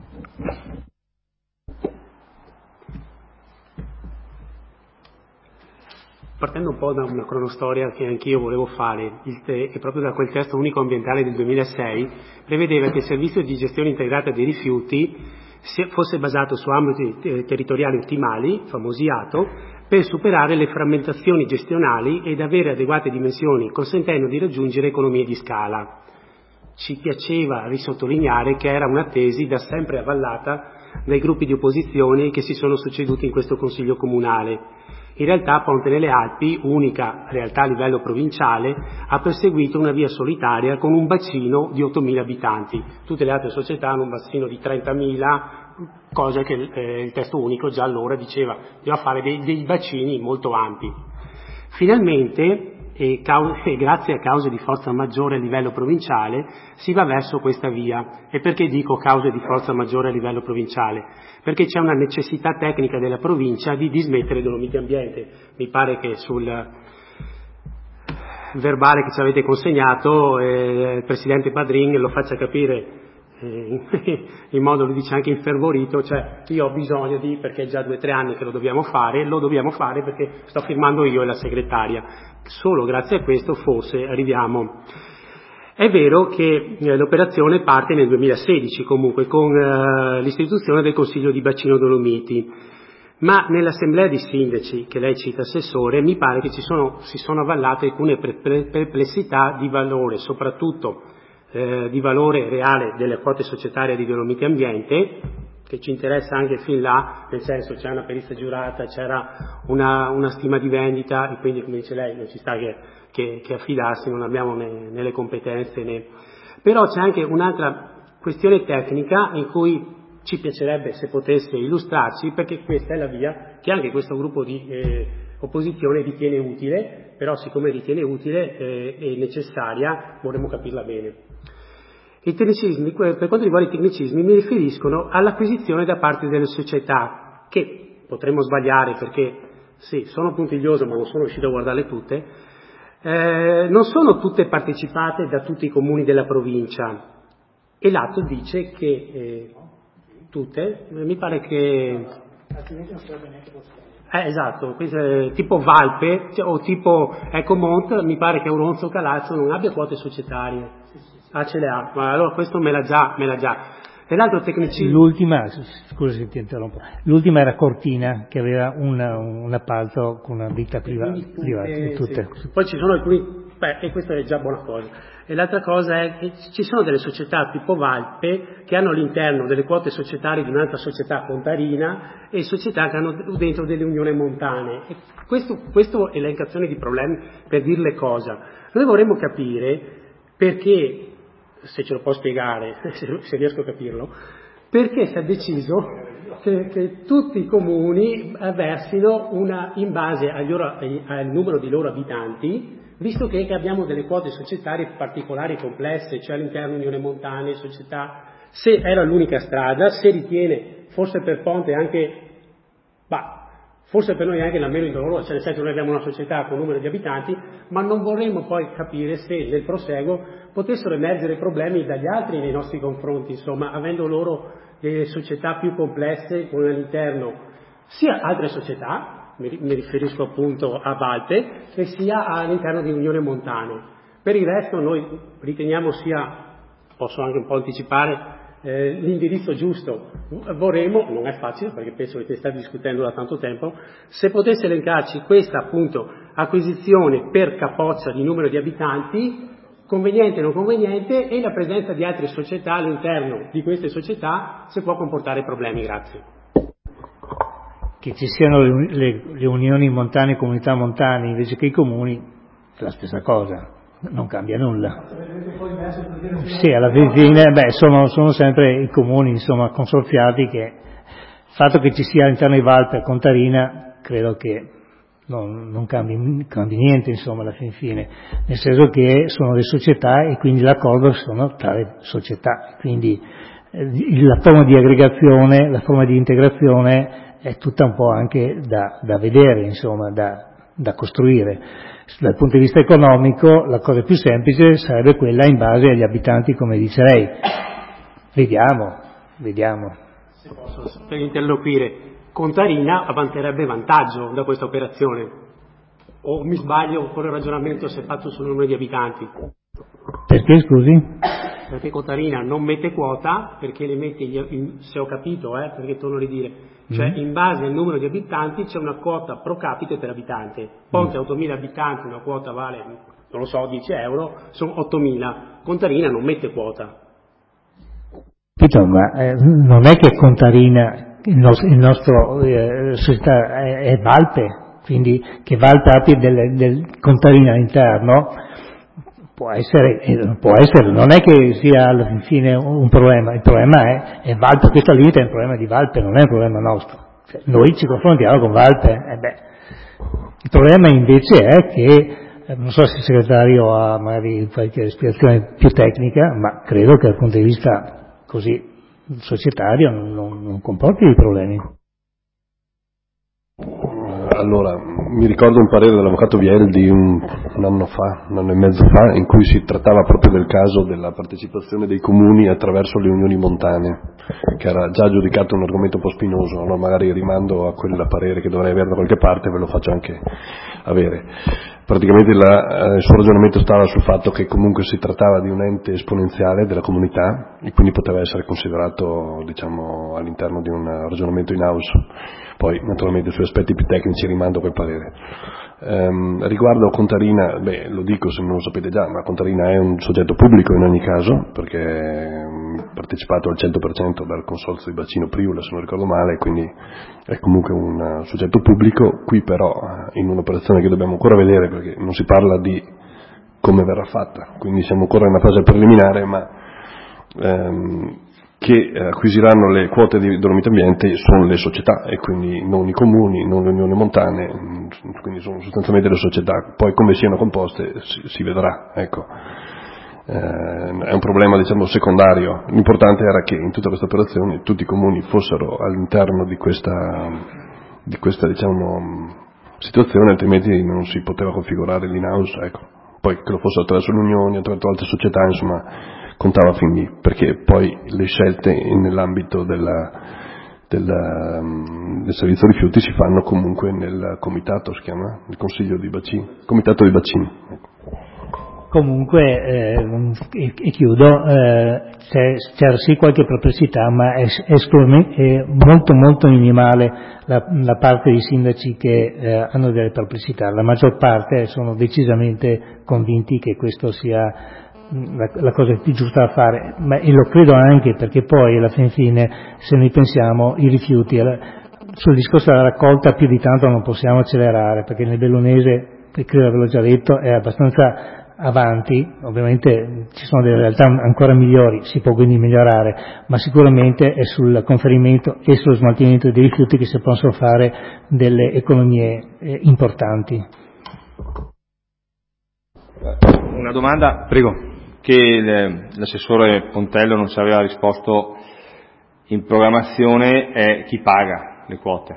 Speaker 7: Partendo un po' da una cronostoria che anch'io volevo fare, che proprio da quel testo unico ambientale del 2006 prevedeva che il servizio di gestione integrata dei rifiuti fosse basato su ambiti territoriali ottimali, famosi ATO, per superare le frammentazioni gestionali ed avere adeguate dimensioni, consentendo di raggiungere economie di scala. Ci piaceva risottolineare che era una tesi da sempre avvallata dai gruppi di opposizione che si sono succeduti in questo Consiglio Comunale. In realtà Ponte nelle Alpi, unica realtà a livello provinciale, ha perseguito una via solitaria con un bacino di 8.000 abitanti. Tutte le altre società hanno un bacino di 30.000, cosa che il testo unico già allora diceva, doveva fare dei bacini molto ampi. Finalmente, e grazie a cause di forza maggiore a livello provinciale, si va verso questa via. E perché dico cause di forza maggiore a livello provinciale? Perché c'è una necessità tecnica della provincia di dismettere Dolomiti Ambiente. Mi pare che verbale che ci avete consegnato, il Presidente Padrin lo faccia capire in modo, lo dice anche infervorito, cioè io ho bisogno di, perché è già 2 o 3 anni che lo dobbiamo fare perché sto firmando io e la segretaria. Solo grazie a questo forse arriviamo. È vero che l'operazione parte nel 2016 comunque con l'istituzione del Consiglio di Bacino Dolomiti, ma nell'assemblea di sindaci che lei cita, Assessore, mi pare che si sono avvallate alcune perplessità di valore, soprattutto di valore reale delle quote societarie di Dolomiti Ambiente, che ci interessa anche fin là, nel senso c'è una perizia giurata, c'era una stima di vendita, e quindi come dice lei non ci sta che affidarsi, non abbiamo né le competenze né. Però c'è anche un'altra questione tecnica in cui ci piacerebbe se potesse illustrarci, perché questa è la via che anche questo gruppo di opposizione ritiene utile, però siccome ritiene utile e necessaria vorremmo capirla bene. I tecnicismi, per quanto riguarda i tecnicismi, mi riferiscono all'acquisizione da parte delle società, che potremmo sbagliare perché sì, sono puntiglioso ma non sono riuscito a guardarle tutte, non sono tutte partecipate da tutti i comuni della provincia, e l'atto dice che tutte, mi pare che esatto, tipo Valpe o tipo Ecomont, mi pare che Auronzo Calazzo non abbia quote societarie. Ce le ha, ma allora questo me l'ha già. E l'altro tecnicismo.
Speaker 9: L'ultima, scusa se ti interrompo, l'ultima era Cortina, che aveva un appalto con una ditta privata. Tutte.
Speaker 7: Sì. Poi ci sono alcuni, e questa è già buona cosa. E l'altra cosa è che ci sono delle società tipo Valpe che hanno all'interno delle quote societarie di un'altra società contarina e società che hanno dentro delle unioni montane. E questo è elencazione di problemi per dirle cosa. Noi vorremmo capire perché, se ce lo può spiegare, se riesco a capirlo, perché si è deciso che tutti i comuni versino in base al numero di loro abitanti, visto che abbiamo delle quote societarie particolari e complesse, cioè all'interno Unione Montane, società, se era l'unica strada, se ritiene, forse per Ponte anche, forse per noi anche la meno indolorosa, cioè nel senso noi abbiamo una società con un numero di abitanti, ma non vorremmo poi capire se nel proseguo potessero emergere problemi dagli altri nei nostri confronti, insomma, avendo loro delle società più complesse con all'interno sia altre società, mi riferisco appunto a Valpe, che sia all'interno di Unione Montane. Per il resto noi riteniamo posso anche un po' anticipare, l'indirizzo giusto. Vorremmo, non è facile perché penso che state discutendo da tanto tempo, se potesse elencarci questa appunto acquisizione per capoccia di numero di abitanti, conveniente o non conveniente, e la presenza di altre società all'interno di queste società se può comportare problemi. Grazie.
Speaker 9: Che ci siano le unioni montane, comunità montane invece che i comuni, è la stessa cosa, non cambia nulla. Sì, alla fine sono sempre i comuni, insomma, consorziati, che il fatto che ci sia all'interno di Valpe e Contarina credo che non cambi niente, insomma, alla fine, nel senso che sono le società e quindi l'accordo sono tra le società, quindi la forma di aggregazione, la forma di integrazione è tutta un po' anche da vedere, insomma, da costruire. Dal punto di vista economico la cosa più semplice sarebbe quella in base agli abitanti, come dice lei. Vediamo.
Speaker 7: Se posso, per interloquire, Contarina avanterebbe vantaggio da questa operazione, o mi sbaglio con il ragionamento se fatto sul numero di abitanti?
Speaker 9: Perché, scusi?
Speaker 7: Perché Contarina non mette quota, perché le mette, se ho capito, perché torno a ridire, cioè in base al numero di abitanti c'è una quota pro capite per abitante. Ponte 8.000 abitanti, una quota vale, non lo so, 10 euro, sono 8.000. Contarina non mette quota.
Speaker 9: Ma non è che Contarina, il nostro società è Valpe, quindi che Valpe abbia del Contarina all'interno può essere, non è che sia alla fine un problema, il problema è Valpe, questo al limite è un problema di Valpe, non è un problema nostro. Cioè, noi ci confrontiamo con Valpe, il problema invece è che, non so se il segretario ha magari qualche spiegazione più tecnica, ma credo che dal punto di vista così societario non comporti dei problemi.
Speaker 8: allora, mi ricordo un parere dell'avvocato Vieldi un anno e mezzo fa, in cui si trattava proprio del caso della partecipazione dei comuni attraverso le unioni montane, che era già giudicato un argomento un po' spinoso, allora magari rimando a quel parere che dovrei avere da qualche parte, ve lo faccio anche avere. Praticamente il suo ragionamento stava sul fatto che comunque si trattava di un ente esponenziale della comunità e quindi poteva essere considerato, diciamo, all'interno di un ragionamento in house. Poi naturalmente sui aspetti più tecnici rimando a quel parere. Riguardo Contarina, lo dico se non lo sapete già, ma Contarina è un soggetto pubblico in ogni caso, perché è partecipato al 100% dal consorzio di bacino Priula, se non ricordo male, quindi è comunque un soggetto pubblico. Qui però in un'operazione che dobbiamo ancora vedere, perché non si parla di come verrà fatta, quindi siamo ancora in una fase preliminare, ma che acquisiranno le quote di Dolomiti Ambiente sono le società e quindi non i comuni, non le unioni montane, quindi sono sostanzialmente le società. Poi come siano composte si vedrà, ecco. È un problema, diciamo, secondario. L'importante era che in tutta questa operazione tutti i comuni fossero all'interno di questa diciamo situazione, altrimenti non si poteva configurare l'in-house, ecco. Poi che lo fosse attraverso le unioni, attraverso altre società, insomma, contava fin lì, perché poi le scelte nell'ambito del servizio rifiuti si fanno comunque nel comitato, si chiama? Il consiglio di bacini, comitato di bacini. Ecco.
Speaker 9: Comunque, e chiudo, c'è sì qualche perplessità, ma è molto molto minimale la parte di sindaci che hanno delle perplessità. La maggior parte sono decisamente convinti che questo sia la cosa più giusta da fare, e lo credo anche perché poi alla fine, se noi pensiamo, i rifiuti, sul discorso della raccolta più di tanto non possiamo accelerare, perché nel Bellunese, che credo ve l'ho già detto, è abbastanza avanti. Ovviamente ci sono delle realtà ancora migliori, si può quindi migliorare, ma sicuramente è sul conferimento e sullo smaltimento dei rifiuti che si possono fare delle economie importanti.
Speaker 3: Una domanda, prego, che l'assessore Pontello non ci aveva risposto in programmazione, è chi paga le quote.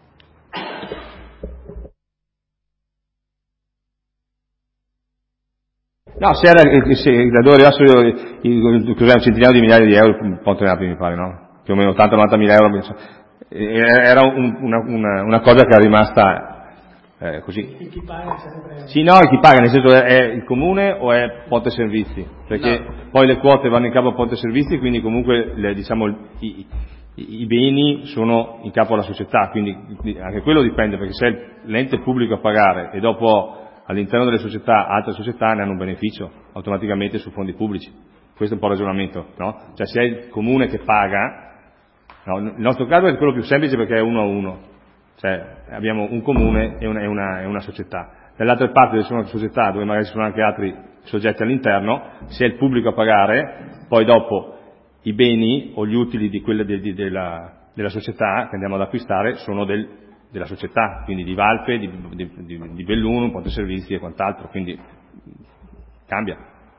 Speaker 3: No, se dove arrivassero un centinaio di migliaia di euro, Ponte Napoli mi pare, no? Più o meno 80-90 mila euro, era una cosa che è rimasta così.
Speaker 7: E chi paga sempre?
Speaker 3: Sì, no, chi paga, nel senso è il comune o è Ponte Servizi? Perché poi le quote vanno in capo a Ponte Servizi, quindi comunque i beni sono in capo alla società, quindi anche quello dipende, perché se è l'ente pubblico a pagare e dopo all'interno delle società altre società ne hanno un beneficio automaticamente su fondi pubblici. Questo è un po' il ragionamento, no? Cioè se è il comune che paga, no, il nostro caso è quello più semplice perché è 1 a 1. Cioè abbiamo un comune e una società. Dall'altra parte ci sono società dove magari ci sono anche altri soggetti all'interno, se è il pubblico a pagare, poi dopo i beni o gli utili di quella della società che andiamo ad acquistare sono della società, quindi di Valpe, di Belluno, Ponte Servizi e quant'altro, quindi cambia.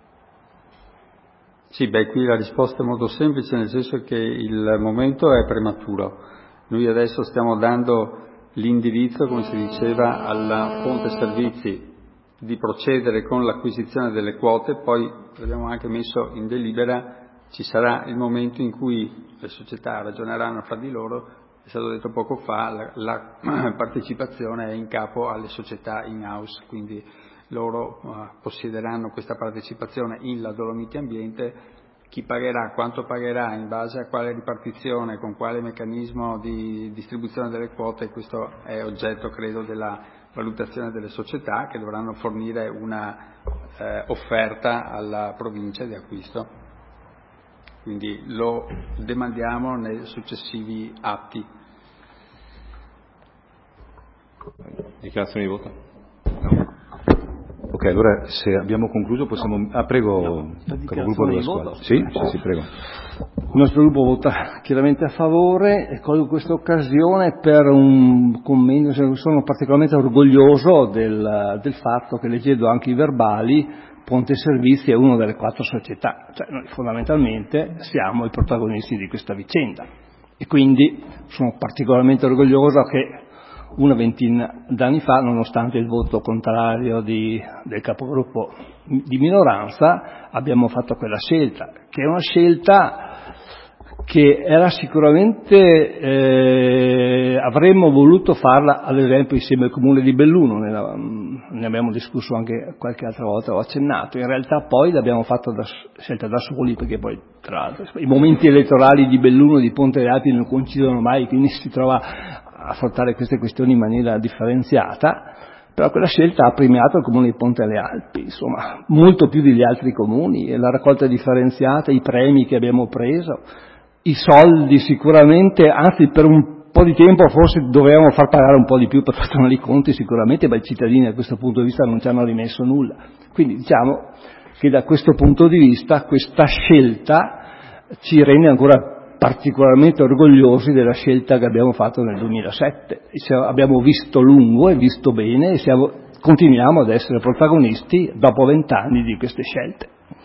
Speaker 10: Sì, qui la risposta è molto semplice, nel senso che il momento è prematuro. Noi adesso stiamo dando l'indirizzo, come si diceva, alla Ponte Servizi di procedere con l'acquisizione delle quote, poi abbiamo anche messo in delibera, ci sarà il momento in cui le società ragioneranno fra di loro. È stato detto poco fa, la partecipazione è in capo alle società in-house, quindi loro possiederanno questa partecipazione in la Dolomiti Ambiente. Chi pagherà, quanto pagherà, in base a quale ripartizione, con quale meccanismo di distribuzione delle quote, questo è oggetto, credo, della valutazione delle società, che dovranno fornire una offerta alla provincia di acquisto. Quindi lo demandiamo nei successivi atti.
Speaker 3: Dichiarazione di voto?
Speaker 1: Ok, allora se abbiamo concluso possiamo... prego, capogruppo della squadra. Sì, prego.
Speaker 2: Il nostro gruppo vota chiaramente a favore e colgo questa occasione per un commento. Sono particolarmente orgoglioso del fatto che, leggendo anche i verbali, Ponte Servizi è una delle 4 società, cioè noi fondamentalmente siamo i protagonisti di questa vicenda e quindi sono particolarmente orgoglioso che una ventina d'anni fa, nonostante il voto contrario del capogruppo di minoranza, abbiamo fatto quella scelta, che è una scelta che era sicuramente, avremmo voluto farla ad esempio insieme al comune di Belluno, ne abbiamo discusso anche qualche altra volta, ho accennato. In realtà poi l'abbiamo fatta scelta da soli, perché poi tra l'altro i momenti elettorali di Belluno e di Ponte alle Alpi non coincidono mai, quindi si trova a affrontare queste questioni in maniera differenziata. Però quella scelta ha premiato il comune di Ponte alle Alpi, insomma, molto più degli altri comuni, la raccolta differenziata, i premi che abbiamo preso, i soldi sicuramente, anzi per un po' di tempo forse dovevamo far pagare un po' di più per fatturare i conti sicuramente, ma i cittadini da questo punto di vista non ci hanno rimesso nulla. Quindi diciamo che da questo punto di vista questa scelta ci rende ancora particolarmente orgogliosi della scelta che abbiamo fatto nel 2007. Abbiamo visto lungo e visto bene e continuiamo ad essere protagonisti dopo 20 anni di queste scelte.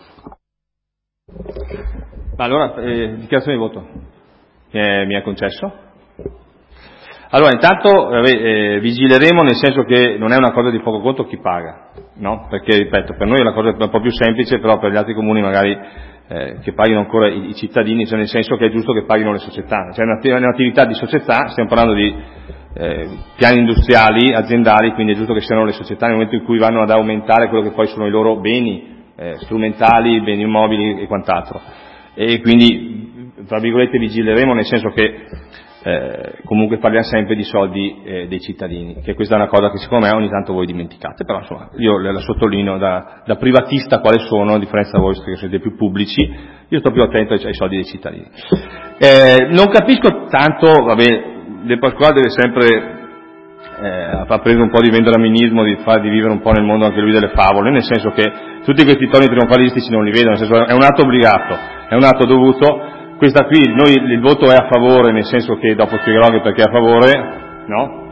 Speaker 3: Allora, dichiarazione di voto che mi è concesso. Allora, intanto vigileremo, nel senso che non è una cosa di poco conto chi paga, no? Perché, ripeto, per noi è una cosa un po' più semplice, però per gli altri comuni magari che paghino ancora i cittadini, cioè nel senso che è giusto che paghino le società. Cioè è un'attività di società, stiamo parlando di piani industriali, aziendali, quindi è giusto che siano le società nel momento in cui vanno ad aumentare quello che poi sono i loro beni strumentali, beni immobili e quant'altro. E quindi, tra virgolette, vigileremo, nel senso che comunque parliamo sempre di soldi dei cittadini, che questa è una cosa che secondo me ogni tanto voi dimenticate, però insomma io la sottolineo da privatista quale sono, a differenza da voi che siete più pubblici, io sto più attento ai soldi dei cittadini. Non capisco tanto, De Pasquale deve sempre ha preso un po' di vendraminismo, di vivere un po' nel mondo anche lui delle favole, nel senso che tutti questi toni trionfalistici non li vedo, nel senso è un atto obbligato, è un atto dovuto. Questa qui, noi il voto è a favore, nel senso che dopo spiegherò anche perché è a favore, no?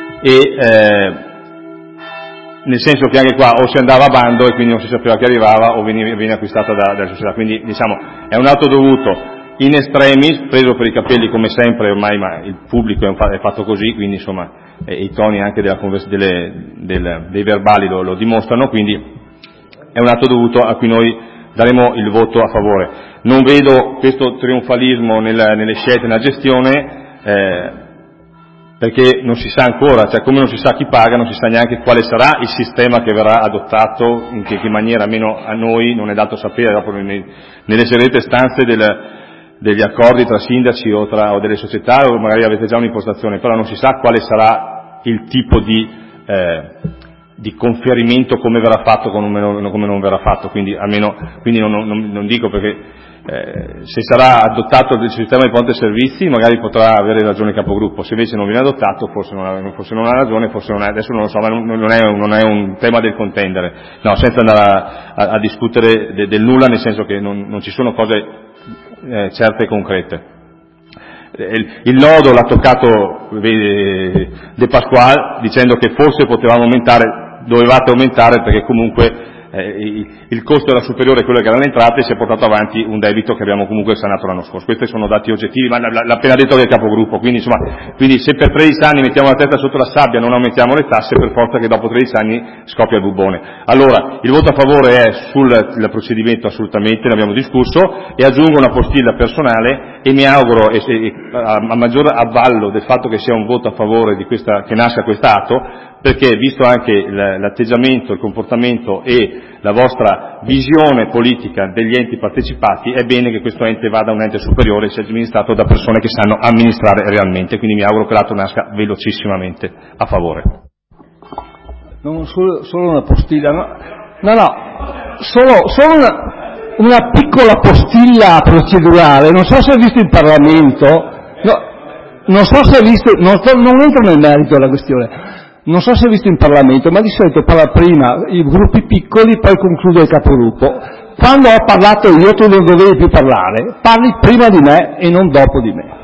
Speaker 3: Nel senso che anche qua o si andava a bando e quindi non si sapeva chi arrivava o viene acquistata dalle società, quindi diciamo è un atto dovuto in extremis, preso per i capelli come sempre ormai, ma il pubblico è fatto così, quindi insomma i toni anche dei verbali lo dimostrano, quindi è un atto dovuto a cui noi daremo il voto a favore. Non vedo questo trionfalismo nelle scelte, nella gestione, perché non si sa ancora, cioè come non si sa chi paga, non si sa neanche quale sarà il sistema che verrà adottato, in che maniera, almeno a noi non è dato sapere, dopo nelle segrete stanze degli accordi tra sindaci o delle società, o magari avete già un'impostazione, però non si sa quale sarà il tipo di conferimento, come verrà fatto, come non verrà fatto, quindi non dico, perché se sarà adottato il sistema di ponte servizi magari potrà avere ragione il capogruppo, se invece non viene adottato forse non ha ragione, forse non ha, adesso non lo so, ma non è un tema del contendere, no, senza andare a discutere del nulla, nel senso che non ci sono cose certe e concrete. Il nodo l'ha toccato De Pasquale dicendo che forse dovevate aumentare perché comunque il costo era superiore a quello che erano le entrate e si è portato avanti un debito che abbiamo comunque sanato l'anno scorso. Questi sono dati oggettivi, ma l'ha appena detto del capogruppo, quindi se per 13 anni mettiamo la testa sotto la sabbia, non aumentiamo le tasse, per forza che dopo 13 anni scoppia il bubbone. Allora, il voto a favore è sul procedimento, assolutamente, ne abbiamo discusso, e aggiungo una postilla personale e mi auguro, a maggior avvallo del fatto che sia un voto a favore che nasca quest'atto, perché visto anche l'atteggiamento, il comportamento e la vostra visione politica degli enti partecipati, è bene che questo ente vada a un ente superiore e sia amministrato da persone che sanno amministrare realmente, quindi mi auguro che l'atto nasca velocissimamente a favore.
Speaker 2: Non solo una postilla, solo una piccola postilla procedurale, non so se hai visto in Parlamento, non entro nel merito della questione. Non so se hai visto in Parlamento, ma di solito parla prima i gruppi piccoli, poi conclude il capogruppo. Quando ho parlato io, tu non dovevi più parlare, parli prima di me e non dopo di me.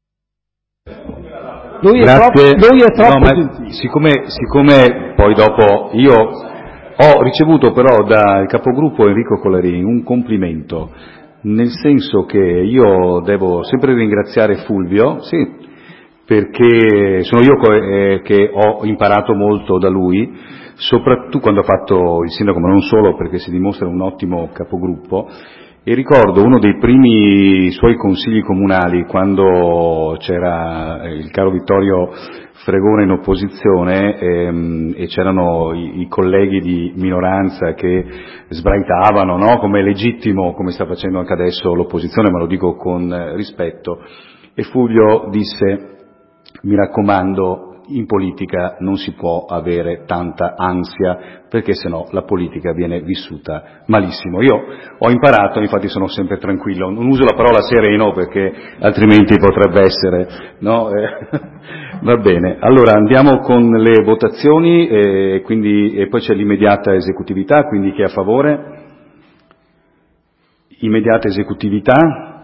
Speaker 2: Lui è troppo gentile.
Speaker 1: Siccome poi dopo io ho ricevuto però dal capogruppo Enrico Colerini un complimento, nel senso che io devo sempre ringraziare Fulvio, sì, perché sono io che ho imparato molto da lui, soprattutto quando ha fatto il sindaco, ma non solo, perché si dimostra un ottimo capogruppo. E ricordo uno dei primi suoi consigli comunali, quando c'era il caro Vittorio Fregone in opposizione e c'erano i colleghi di minoranza che sbraitavano, no? Come è legittimo, come sta facendo anche adesso l'opposizione, ma lo dico con rispetto. E Fulvio disse: mi raccomando, in politica non si può avere tanta ansia, perché sennò la politica viene vissuta malissimo. Io ho imparato, infatti sono sempre tranquillo, non uso la parola sereno perché altrimenti potrebbe essere, no? Va bene, allora andiamo con le votazioni e poi c'è l'immediata esecutività, quindi chi è a favore? Immediata esecutività?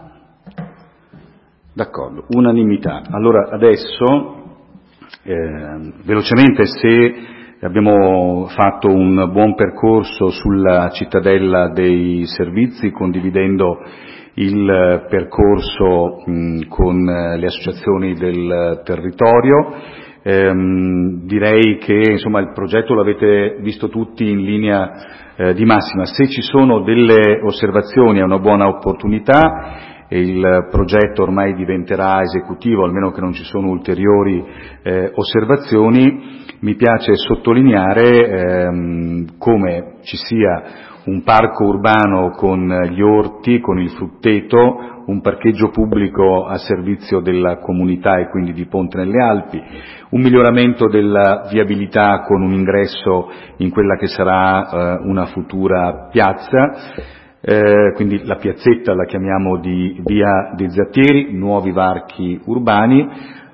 Speaker 1: D'accordo, unanimità. Allora adesso velocemente, se abbiamo fatto un buon percorso sulla cittadella dei servizi, condividendo il percorso con le associazioni del territorio, direi che insomma il progetto l'avete visto tutti in linea di massima. Se ci sono delle osservazioni è una buona opportunità. Il progetto ormai diventerà esecutivo, almeno che non ci sono ulteriori osservazioni. Mi piace sottolineare come ci sia un parco urbano con gli orti, con il frutteto, un parcheggio pubblico a servizio della comunità e quindi di Ponte nelle Alpi, un miglioramento della viabilità con un ingresso in quella che sarà una futura piazza. Quindi la piazzetta la chiamiamo di Via dei Zattieri, nuovi varchi urbani.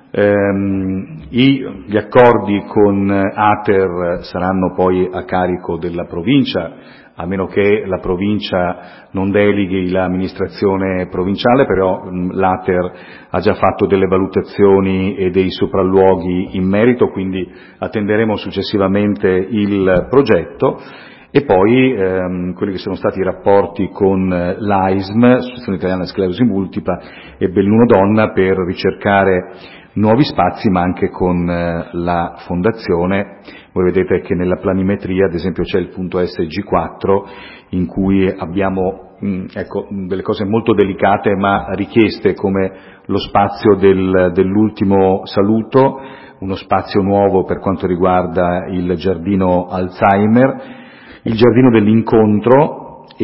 Speaker 1: Gli accordi con Ater saranno poi a carico della provincia, a meno che la provincia non deleghi l'amministrazione provinciale, però l'Ater ha già fatto delle valutazioni e dei sopralluoghi in merito, quindi attenderemo successivamente il progetto. E poi quelli che sono stati i rapporti con l'AISM, Associazione Italiana Sclerosi Multipla, e Belluno Donna, per ricercare nuovi spazi, ma anche con la Fondazione. Voi vedete che nella planimetria, ad esempio, c'è il punto SG4, in cui abbiamo delle cose molto delicate ma richieste, come lo spazio dell'ultimo saluto, uno spazio nuovo per quanto riguarda il giardino Alzheimer, il giardino dell'incontro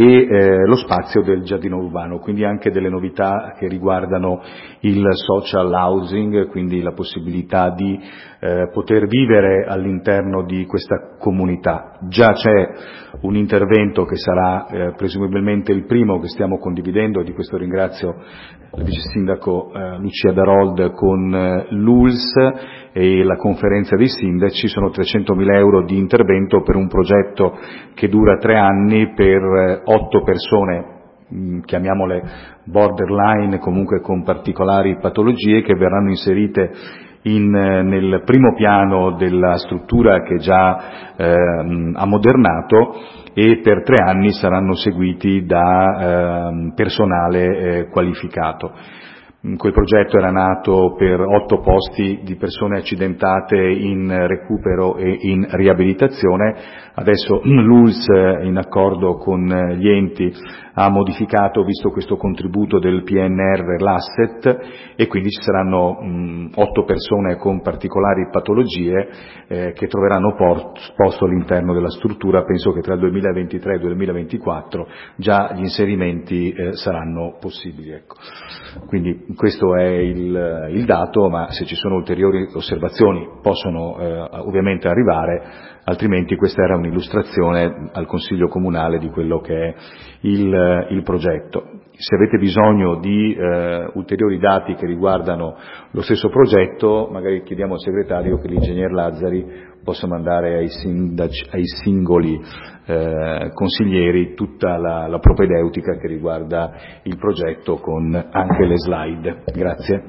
Speaker 1: e lo spazio del giardino urbano, quindi anche delle novità che riguardano il social housing, quindi la possibilità di poter vivere all'interno di questa comunità. Già c'è un intervento che sarà presumibilmente il primo che stiamo condividendo, e di questo ringrazio il vice sindaco Lucia Darold con l'ULS e la conferenza dei sindaci. Sono 300.000 euro di intervento per un progetto che dura 3 anni per 8 persone, chiamiamole borderline, comunque con particolari patologie, che verranno inserite nel primo piano della struttura che già ammodernato, e per 3 anni saranno seguiti da personale qualificato. Quel progetto era nato per 8 posti di persone accidentate in recupero e in riabilitazione. Adesso l'ULS, in accordo con gli enti, ha modificato, visto questo contributo del PNR, l'asset, e quindi ci saranno 8 persone con particolari patologie che troveranno posto all'interno della struttura. Penso che tra il 2023 e il 2024 già gli inserimenti saranno possibili. Ecco. Quindi questo è il dato, ma se ci sono ulteriori osservazioni possono ovviamente arrivare, altrimenti questa era un'illustrazione al Consiglio Comunale di quello che è il progetto. Se avete bisogno di ulteriori dati che riguardano lo stesso progetto, magari chiediamo al segretario che l'ingegner Lazzari possa mandare ai singoli consiglieri tutta la propedeutica che riguarda il progetto, con anche le slide. Grazie.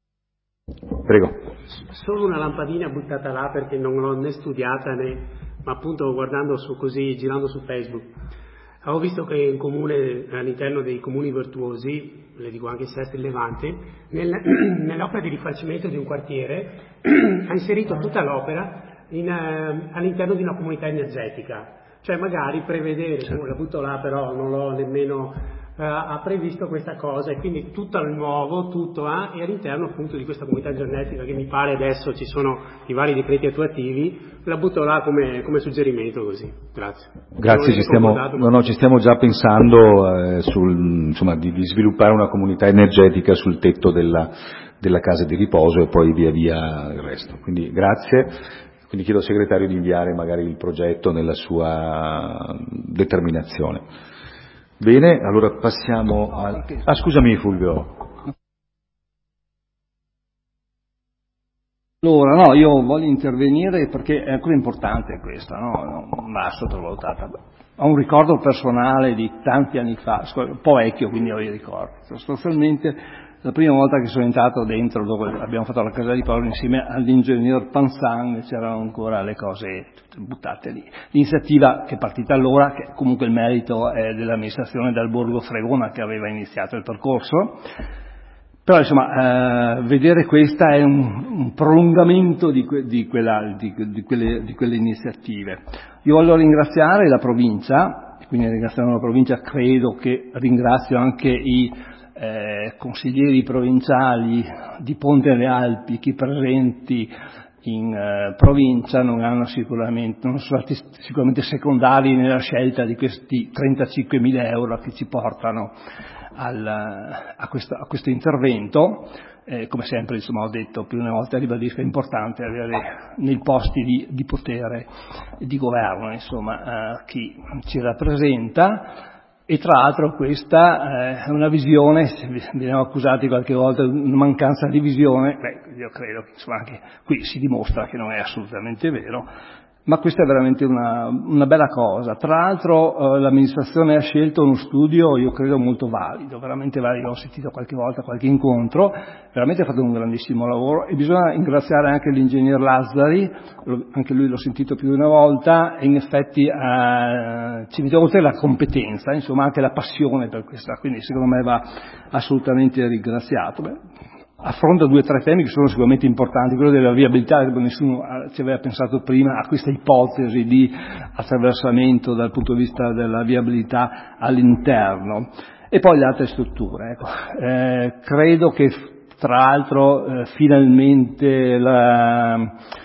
Speaker 1: Prego.
Speaker 7: Solo una lampadina buttata là, perché non l'ho né studiata ma appunto guardando girando su Facebook. Avevo visto che il comune, all'interno dei comuni virtuosi, le dico anche Sestri e Levante, nell'opera di rifacimento di un quartiere ha inserito tutta l'opera all'interno di una comunità energetica. Cioè magari prevedere, la butto là però non l'ho nemmeno ha previsto questa cosa, e quindi tutto il nuovo, e all'interno appunto di questa comunità energetica, che mi pare adesso ci sono i vari decreti attuativi, la butto là come suggerimento, così. Grazie.
Speaker 1: Grazie, ci stiamo già pensando di sviluppare una comunità energetica sul tetto della casa di riposo e poi via via il resto. Quindi grazie. Quindi chiedo al segretario di inviare magari il progetto nella sua determinazione. Bene, allora passiamo al... scusami Fulvio.
Speaker 2: Allora, no, io voglio intervenire perché è ancora importante questa, no? Non va sottovalutata. Ho un ricordo personale di tanti anni fa, un po' vecchio, quindi ho i ricordi. Sostanzialmente la prima volta che sono entrato dentro, dove abbiamo fatto la casa di Paolo insieme all'ingegner Pansan, c'erano ancora le cose tutte buttate lì. L'iniziativa che è partita allora, che comunque il merito è dell'amministrazione del Borgo Fregona che aveva iniziato il percorso, però insomma vedere questa è un prolungamento di quelle iniziative. Io voglio ringraziare la provincia, quindi ringraziando la provincia credo che ringrazio anche i consiglieri provinciali di Ponte alle Alpi che presenti in provincia non sono stati sicuramente secondari nella scelta di questi 35.000 euro che ci portano a questo intervento. Come sempre insomma ho detto più di una volta, ribadisco, è importante avere nei posti di potere e di governo insomma chi ci rappresenta. E tra l'altro questa è una visione, veniamo accusati qualche volta di una mancanza di visione, io credo che insomma anche qui si dimostra che non è assolutamente vero, ma questa è veramente una bella cosa. Tra l'altro l'amministrazione ha scelto uno studio, io credo molto valido, veramente valido, ho sentito qualche volta qualche incontro, veramente ha fatto un grandissimo lavoro e bisogna ringraziare anche l'ingegner Lazzari, anche lui l'ho sentito più di una volta, e in effetti ci mette oltre la competenza, insomma anche la passione per questa, quindi secondo me va assolutamente ringraziato. Affronta 2 o 3 temi che sono sicuramente importanti, quello della viabilità, nessuno ci aveva pensato prima a questa ipotesi di attraversamento dal punto di vista della viabilità all'interno, e poi le altre strutture. Ecco. Credo che tra l'altro finalmente la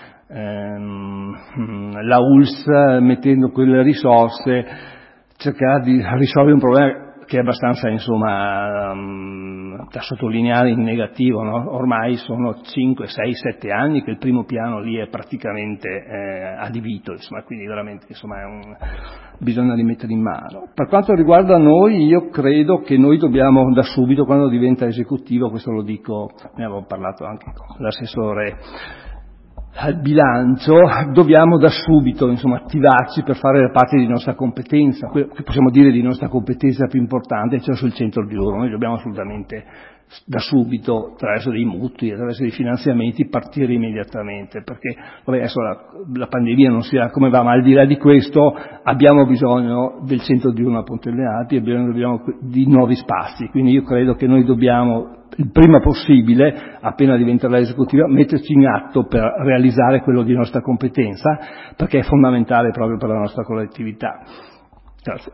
Speaker 2: ULSS, mettendo quelle risorse, cercherà di risolvere un problema che è abbastanza insomma da sottolineare in negativo, no? Ormai sono 5, 6, 7 anni che il primo piano lì è praticamente adibito, insomma, quindi veramente insomma bisogna rimettere in mano. Per quanto riguarda noi, io credo che noi dobbiamo da subito, quando diventa esecutivo, questo lo dico, ne avevo parlato anche con l'assessore al bilancio, dobbiamo da subito insomma attivarci per fare la parte di nostra competenza, quello che possiamo dire di nostra competenza più importante, cioè sul centro di lavoro. Noi dobbiamo assolutamente da subito, attraverso dei mutui, attraverso dei finanziamenti, partire immediatamente, perché adesso la pandemia non si sa come va, ma al di là di questo abbiamo bisogno del centro di uno a Ponte alle Alpi, abbiamo di nuovi spazi, quindi io credo che noi dobbiamo il prima possibile, appena diventerà esecutiva, metterci in atto per realizzare quello di nostra competenza, perché è fondamentale proprio per la nostra collettività. Grazie.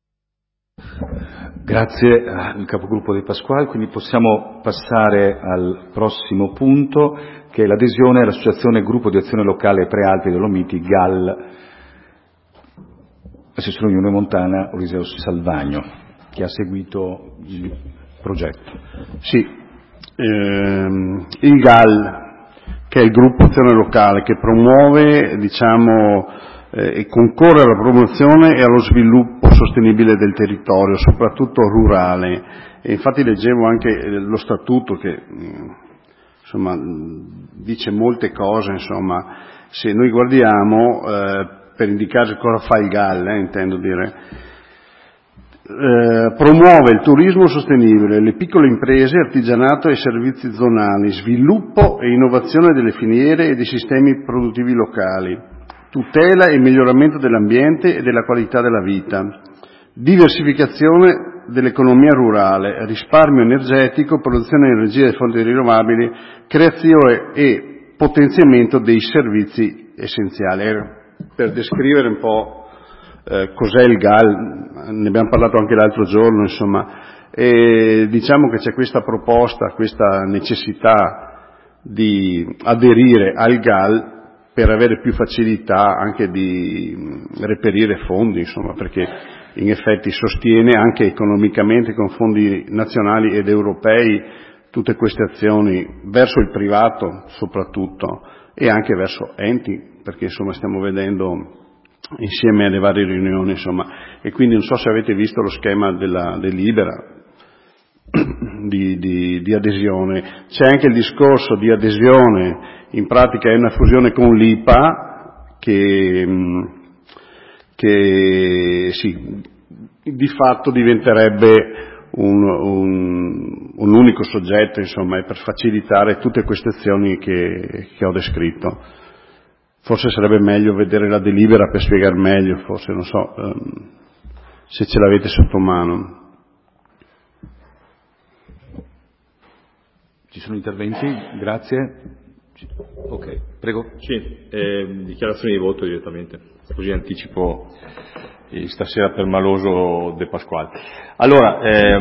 Speaker 1: Grazie al capogruppo De Pasquale, quindi possiamo passare al prossimo punto, che è l'adesione all'associazione Gruppo di Azione Locale Prealpi Dolomiti GAL, assessore Unione Montana Eliseo Salvagno, che ha seguito il progetto.
Speaker 4: Sì, il GAL, che è il gruppo azione locale che promuove, e concorre alla promozione e allo sviluppo sostenibile del territorio, soprattutto rurale. E infatti leggevo anche lo statuto che insomma dice molte cose, insomma, se noi guardiamo per indicare cosa fa il GAL, intendo dire. Promuove il turismo sostenibile, le piccole imprese, artigianato e servizi zonali, sviluppo e innovazione delle filiere e dei sistemi produttivi locali, tutela e miglioramento dell'ambiente e della qualità della vita, diversificazione dell'economia rurale, risparmio energetico, produzione di energia da fonti rinnovabili, creazione e potenziamento dei servizi essenziali. Per descrivere un po' cos'è il GAL, ne abbiamo parlato anche l'altro giorno, insomma, e diciamo che c'è questa proposta, questa necessità di aderire al GAL per avere più facilità anche di reperire fondi, insomma, perché in effetti sostiene anche economicamente con fondi nazionali ed europei tutte queste azioni verso il privato soprattutto e anche verso enti, perché insomma stiamo vedendo insieme alle varie riunioni, insomma, e quindi non so se avete visto lo schema della delibera di adesione. C'è anche il discorso di adesione, in pratica è una fusione con l'IPA che sì, di fatto diventerebbe un unico soggetto, insomma, per facilitare tutte queste azioni che ho descritto. Forse sarebbe meglio vedere la delibera per spiegare meglio, forse, non so, se ce l'avete sotto mano.
Speaker 1: Ci sono interventi? Grazie. Ok, prego.
Speaker 3: Sì, dichiarazione di voto direttamente, così anticipo stasera per Maloso De Pasquale. Allora,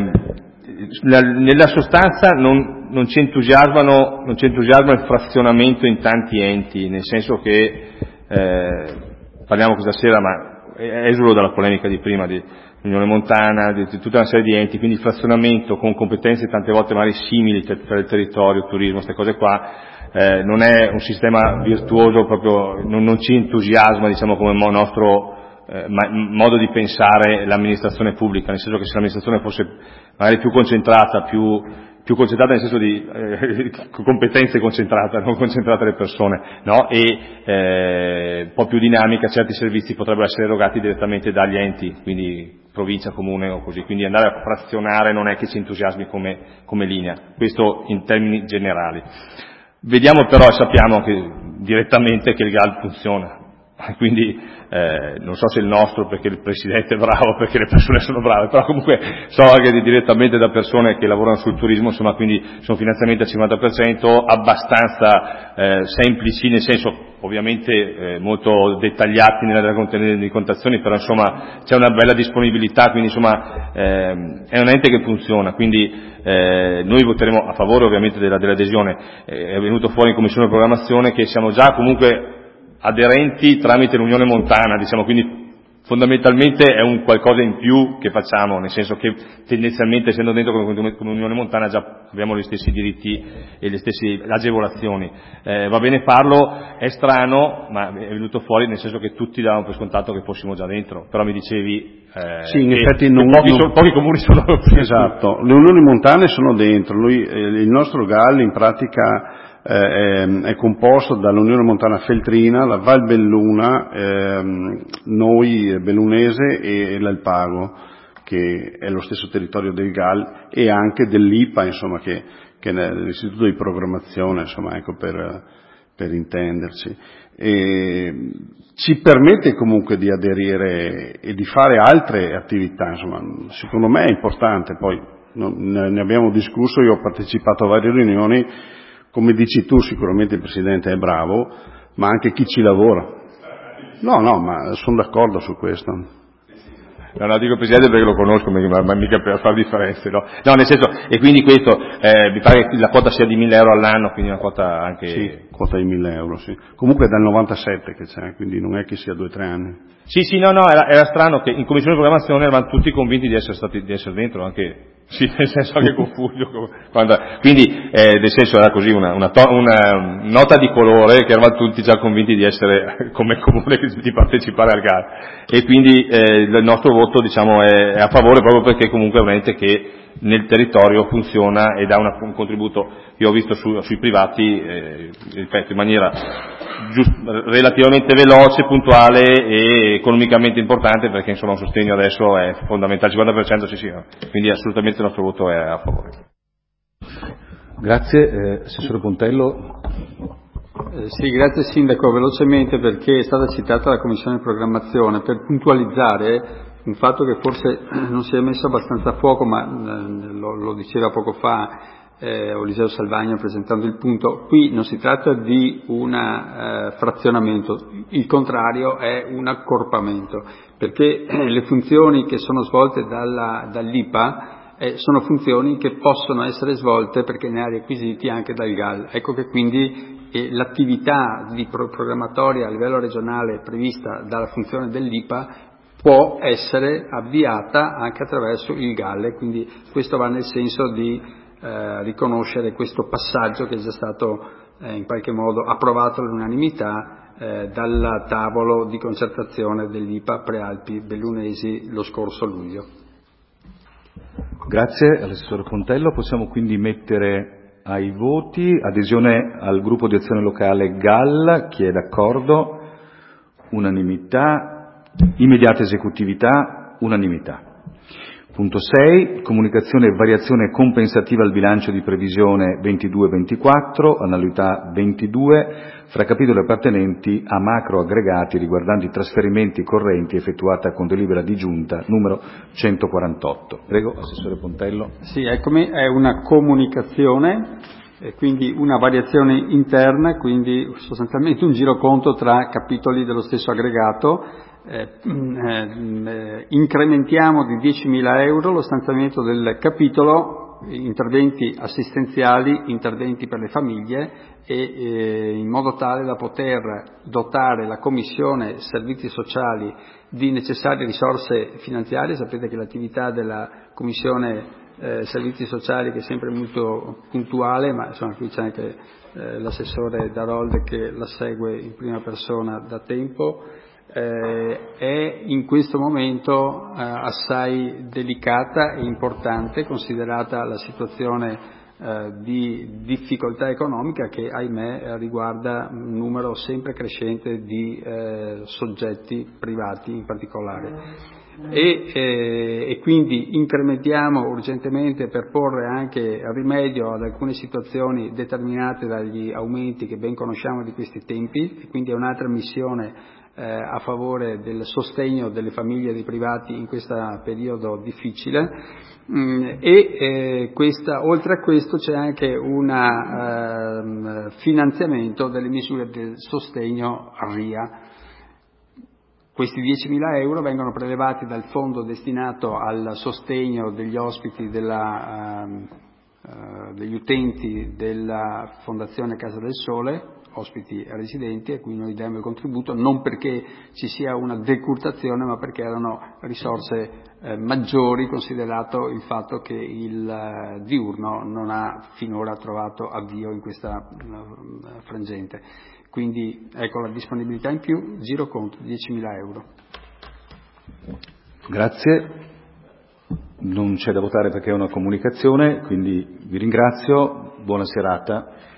Speaker 3: nella sostanza non ci entusiasma il frazionamento in tanti enti, nel senso che parliamo questa sera, ma esula dalla polemica di prima di Unione Montana, di tutta una serie di enti, quindi il frazionamento con competenze tante volte magari simili tra il territorio, turismo, queste cose qua, non è un sistema virtuoso, proprio non ci entusiasma, diciamo, come nostro modo di pensare l'amministrazione pubblica, nel senso che se l'amministrazione fosse magari più concentrata nel senso di competenze concentrate, non concentrate le persone, no? E un po' più dinamica, certi servizi potrebbero essere erogati direttamente dagli enti, quindi provincia, comune o così, quindi andare a frazionare non è che ci entusiasmi come linea, questo in termini generali. Vediamo però e sappiamo che direttamente che il GAL funziona, quindi non so se il nostro perché il presidente è bravo, perché le persone sono brave, però comunque so anche direttamente da persone che lavorano sul turismo, insomma, quindi sono finanziamenti al 50%, abbastanza semplici, nel senso ovviamente molto dettagliati nella contazioni, però insomma c'è una bella disponibilità, quindi insomma è un ente che funziona, quindi noi voteremo a favore ovviamente dell'adesione. È venuto fuori in Commissione Programmazione che siamo già comunque aderenti tramite l'Unione Montana, diciamo, quindi fondamentalmente è un qualcosa in più che facciamo, nel senso che tendenzialmente essendo dentro come Unione Montana già abbiamo gli stessi diritti e le stesse agevolazioni. Va bene farlo, è strano, ma è venuto fuori nel senso che tutti davano per scontato che fossimo già dentro, però mi dicevi
Speaker 4: sì, in effetti
Speaker 3: pochi comuni sono
Speaker 4: esatto, le Unioni Montane sono dentro, il nostro GAL in pratica è composto dall'Unione Montana Feltrina, la Val Belluna, noi Bellunese e l'Alpago, che è lo stesso territorio del GAL e anche dell'IPA, insomma, che è l'Istituto di Programmazione, insomma, ecco, per intenderci. E ci permette comunque di aderire e di fare altre attività, insomma, secondo me è importante, poi ne abbiamo discusso, io ho partecipato a varie riunioni. Come dici tu, sicuramente il Presidente è bravo, ma anche chi ci lavora. No, ma sono d'accordo su questo.
Speaker 3: No, dico Presidente perché lo conosco, ma mica per fare differenze, no? No, nel senso, e quindi questo, mi pare che la quota sia di 1.000 euro all'anno, quindi una quota anche...
Speaker 4: Sì, quota di 1.000 euro, sì. Comunque è dal 97 che c'è, quindi non è che sia 2 o 3 anni.
Speaker 3: Sì, no, era strano che in Commissione di Programmazione eravamo tutti convinti di essere dentro, anche... Sì, nel senso anche con Fulvio, quindi nel senso era così una nota di colore che eravamo tutti già convinti di essere come comune di partecipare al GAL e quindi il nostro voto diciamo è a favore proprio perché comunque è un ente che nel territorio funziona e dà un contributo. Io ho visto sui privati, ripeto, in maniera relativamente veloce, puntuale e economicamente importante perché insomma un sostegno adesso è fondamentale, il 50% sì, quindi assolutamente il nostro voto è a favore.
Speaker 1: Grazie. Assessore Pontello.
Speaker 10: Sì, grazie Sindaco, velocemente perché è stata citata la Commissione di Programmazione per puntualizzare un fatto che forse non si è messo abbastanza a fuoco, ma lo diceva poco fa Eliseo Salvagno presentando il punto. Qui non si tratta di un frazionamento, il contrario è un accorpamento, perché le funzioni che sono svolte dall'IPA sono funzioni che possono essere svolte perché ne ha requisiti anche dal GAL. Ecco che quindi l'attività di programmatoria a livello regionale prevista dalla funzione dell'IPA può essere avviata anche attraverso il GAL, quindi questo va nel senso di riconoscere questo passaggio che è già stato in qualche modo approvato all'unanimità dal tavolo di concertazione dell'IPA Prealpi Bellunesi lo scorso luglio.
Speaker 1: Grazie all'assessore Pontello. Possiamo quindi mettere ai voti adesione al gruppo di azione locale GAL. Chi è d'accordo? Unanimità. Immediata esecutività. Unanimità. Punto 6. Comunicazione e variazione compensativa al bilancio di previsione 22-24, annualità 22, fra capitoli appartenenti a macro aggregati riguardanti i trasferimenti correnti effettuata con delibera di giunta numero 148. Prego, Assessore Pontello.
Speaker 10: Sì, eccomi, è una comunicazione, quindi una variazione interna, quindi sostanzialmente un giroconto tra capitoli dello stesso aggregato. Incrementiamo di 10.000 euro lo stanziamento del capitolo interventi assistenziali, interventi per le famiglie in modo tale da poter dotare la Commissione Servizi Sociali di necessarie risorse finanziarie. Sapete che l'attività della Commissione Servizi Sociali, che è sempre molto puntuale, ma insomma qui c'è anche l'assessore Darold che la segue in prima persona da tempo, è in questo momento assai delicata e importante, considerata la situazione di difficoltà economica che, ahimè, riguarda un numero sempre crescente di soggetti privati in particolare. E quindi incrementiamo urgentemente per porre anche rimedio ad alcune situazioni determinate dagli aumenti che ben conosciamo di questi tempi, e quindi è un'altra missione a favore del sostegno delle famiglie dei privati in questo periodo difficile. Oltre a questo c'è anche un finanziamento delle misure del sostegno RIA. Questi 10.000 euro vengono prelevati dal fondo destinato al sostegno degli ospiti degli utenti della Fondazione Casa del Sole, ospiti e residenti, a cui noi diamo il contributo, non perché ci sia una decurtazione, ma perché erano risorse maggiori, considerato il fatto che il diurno non ha finora trovato avvio in questa frangente. Quindi ecco la disponibilità in più, giroconto 10.000 euro.
Speaker 1: Grazie. Non c'è da votare perché è una comunicazione, quindi vi ringrazio, buona serata.